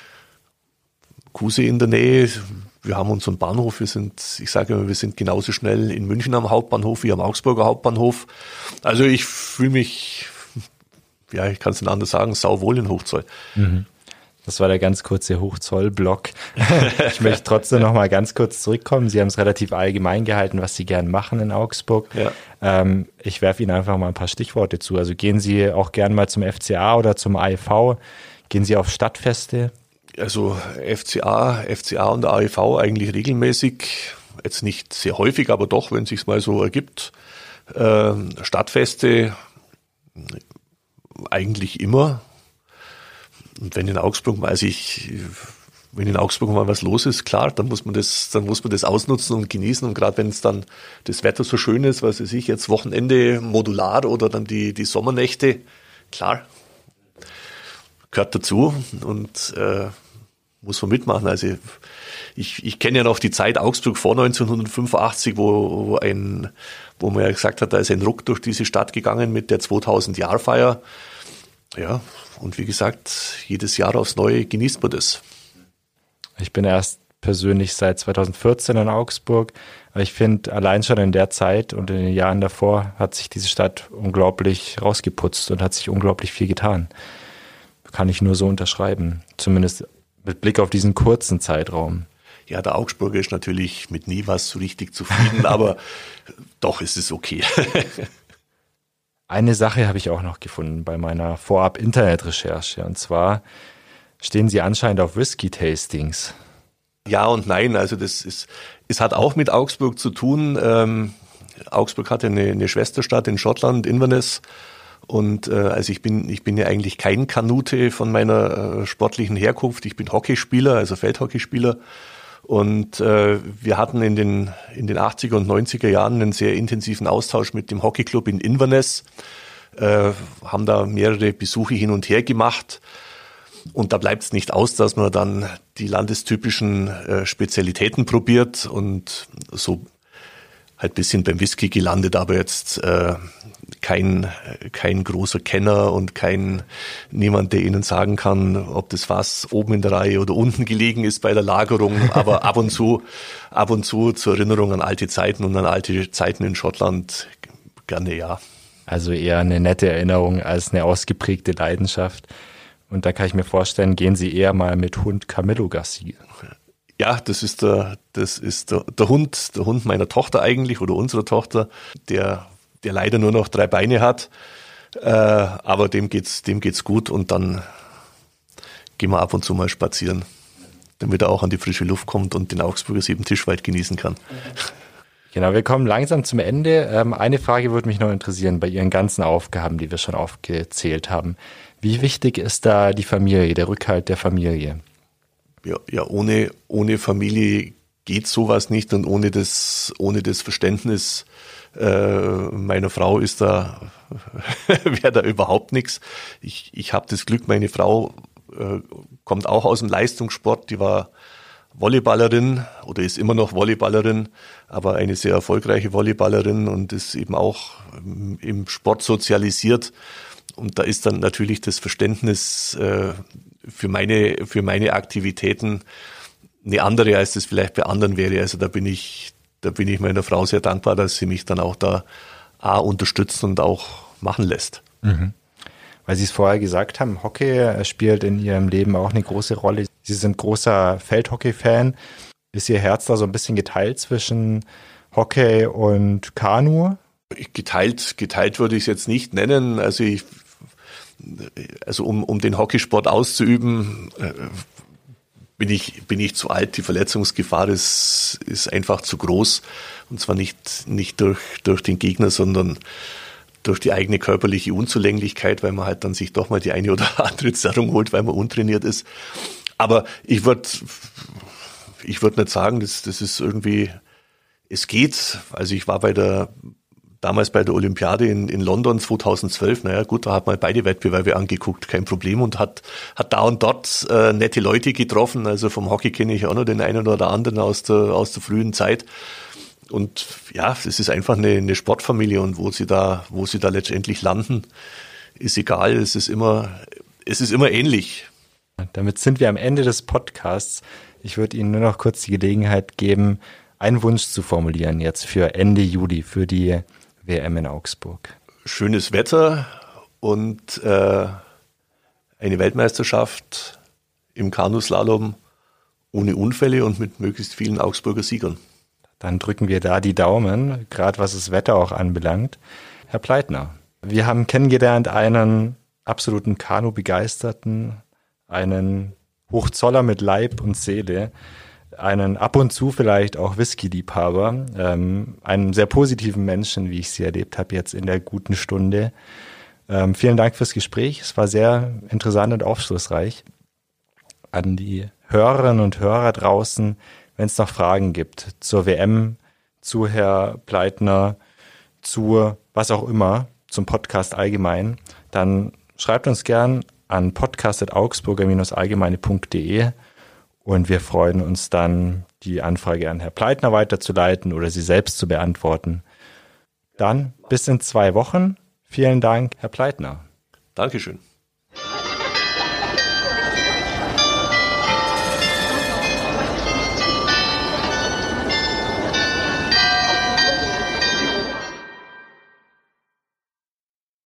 Kusee in der Nähe. Wir haben unseren Bahnhof, wir sind, ich sage immer, wir sind genauso schnell in München am Hauptbahnhof wie am Augsburger Hauptbahnhof. Also ich fühle mich, ja, ich kann es nicht anders sagen, sauwohl in Hochzoll. Mhm. Das war der ganz kurze Hochzoll-Block. Ich möchte trotzdem noch mal ganz kurz zurückkommen. Sie haben es relativ allgemein gehalten, was Sie gern machen in Augsburg. Ja. Ähm, ich werfe Ihnen einfach mal ein paar Stichworte zu. Also gehen Sie auch gern mal zum F C A oder zum A E V? Gehen Sie auf Stadtfeste? Also F C A, F C A und A E V eigentlich regelmäßig, jetzt nicht sehr häufig, aber doch, wenn es sich mal so ergibt. Äh, Stadtfeste eigentlich immer. Und wenn in Augsburg mal sich, wenn in Augsburg mal was los ist, klar, dann muss man das, dann muss man das ausnutzen und genießen. Und gerade wenn es dann das Wetter so schön ist, was weiß ich, jetzt Wochenende modular oder dann die, die Sommernächte, klar, gehört dazu und äh, muss man mitmachen. Also ich, ich kenne ja noch die Zeit Augsburg vor neunzehnhundertfünfundachtzig, wo, wo ein, wo man ja gesagt hat, da ist ein Ruck durch diese Stadt gegangen mit der zweitausend-Jahr-Feier. Ja, und wie gesagt, jedes Jahr aufs Neue genießt man das. Ich bin erst persönlich seit zweitausendvierzehn in Augsburg, aber ich finde, allein schon in der Zeit und in den Jahren davor hat sich diese Stadt unglaublich rausgeputzt und hat sich unglaublich viel getan. Kann ich nur so unterschreiben, zumindest mit Blick auf diesen kurzen Zeitraum. Ja, der Augsburger ist natürlich mit nie was so richtig zufrieden, aber doch ist es okay. Eine Sache habe ich auch noch gefunden bei meiner Vorab-Internet-Recherche, und zwar stehen Sie anscheinend auf Whisky-Tastings. Ja und nein, also das ist, es hat auch mit Augsburg zu tun. Ähm, Augsburg hatte eine, eine Schwesterstadt in Schottland, Inverness. Und äh, also ich bin ich bin ja eigentlich kein Kanute von meiner äh, sportlichen Herkunft. Ich bin Hockeyspieler, also Feldhockeyspieler. Und äh, wir hatten in den in den achtziger und neunziger Jahren einen sehr intensiven Austausch mit dem Hockeyclub in Inverness. Äh, haben da mehrere Besuche hin und her gemacht. Und da bleibt es nicht aus, dass man dann die landestypischen äh, Spezialitäten probiert und so halt ein bisschen beim Whisky gelandet, aber jetzt äh, kein kein großer Kenner und kein niemand, der Ihnen sagen kann, ob das Fass oben in der Reihe oder unten gelegen ist bei der Lagerung, aber ab und zu ab und zu zur Erinnerung an alte Zeiten und an alte Zeiten in Schottland gerne ja. Also eher eine nette Erinnerung als eine ausgeprägte Leidenschaft. Und da kann ich mir vorstellen, gehen Sie eher mal mit Hund Camillo Gassi. Ja, das ist der, das ist der, der Hund, der Hund meiner Tochter eigentlich oder unserer Tochter, der, der leider nur noch drei Beine hat, äh, aber dem geht's, dem geht's gut und dann gehen wir ab und zu mal spazieren, damit er auch an die frische Luft kommt und den Augsburger Siebentischwald genießen kann. Genau, wir kommen langsam zum Ende. Ähm, eine Frage würde mich noch interessieren bei Ihren ganzen Aufgaben, die wir schon aufgezählt haben. Wie wichtig ist da die Familie, der Rückhalt der Familie? Ja, ja, ohne, ohne Familie geht sowas nicht und ohne das, ohne das Verständnis äh, meiner Frau ist da, wäre da überhaupt nichts. Ich, ich habe das Glück, meine Frau äh, kommt auch aus dem Leistungssport, die war Volleyballerin oder ist immer noch Volleyballerin, aber eine sehr erfolgreiche Volleyballerin und ist eben auch im Sport sozialisiert. Und da ist dann natürlich das Verständnis äh, für meine für meine Aktivitäten eine andere, als das vielleicht bei anderen wäre. Also da bin ich, da bin ich meiner Frau sehr dankbar, dass sie mich dann auch da A, unterstützt und auch machen lässt. Mhm. Weil Sie es vorher gesagt haben, Hockey spielt in Ihrem Leben auch eine große Rolle. Sie sind großer Feldhockey-Fan. Ist Ihr Herz da so ein bisschen geteilt zwischen Hockey und Kanu? Geteilt, geteilt würde ich es jetzt nicht nennen. Also ich, also um, um den Hockeysport auszuüben, äh, bin ich, bin ich zu alt. Die Verletzungsgefahr ist, ist einfach zu groß. Und zwar nicht, nicht durch, durch den Gegner, sondern durch die eigene körperliche Unzulänglichkeit, weil man halt dann sich doch mal die eine oder andere Zerrung holt, weil man untrainiert ist. Aber ich würde, ich würde nicht sagen, das, das ist irgendwie, es geht. Also ich war bei der, damals bei der Olympiade in, in London zweitausendzwölf, naja gut, da hat man beide Wettbewerbe angeguckt, kein Problem, und hat, hat da und dort äh, nette Leute getroffen. Also vom Hockey kenne ich auch noch den einen oder anderen aus der, aus der frühen Zeit. Und ja, es ist einfach eine, eine Sportfamilie, und wo sie da, wo sie da letztendlich landen, ist egal. Es ist immer, es ist immer ähnlich. Damit sind wir am Ende des Podcasts. Ich würde Ihnen nur noch kurz die Gelegenheit geben, einen Wunsch zu formulieren jetzt für Ende Juli, für die W M in Augsburg. Schönes Wetter und äh, eine Weltmeisterschaft im Kanuslalom ohne Unfälle und mit möglichst vielen Augsburger Siegern. Dann drücken wir da die Daumen, gerade was das Wetter auch anbelangt. Herr Pleitner, wir haben kennengelernt einen absoluten Kanu-Begeisterten, einen Hochzoller mit Leib und Seele, einen ab und zu vielleicht auch Whisky-Liebhaber, ähm, einen sehr positiven Menschen, wie ich sie erlebt habe jetzt in der guten Stunde. Ähm, vielen Dank fürs Gespräch. Es war sehr interessant und aufschlussreich. An die Hörerinnen und Hörer draußen, wenn es noch Fragen gibt zur W M, zu Herr Pleitner, zu was auch immer, zum Podcast allgemein, dann schreibt uns gern an podcast at augsburger allgemeine punkt de und wir freuen uns dann, die Anfrage an Herr Pleitner weiterzuleiten oder sie selbst zu beantworten. Dann bis in zwei Wochen. Vielen Dank, Herr Pleitner. Dankeschön.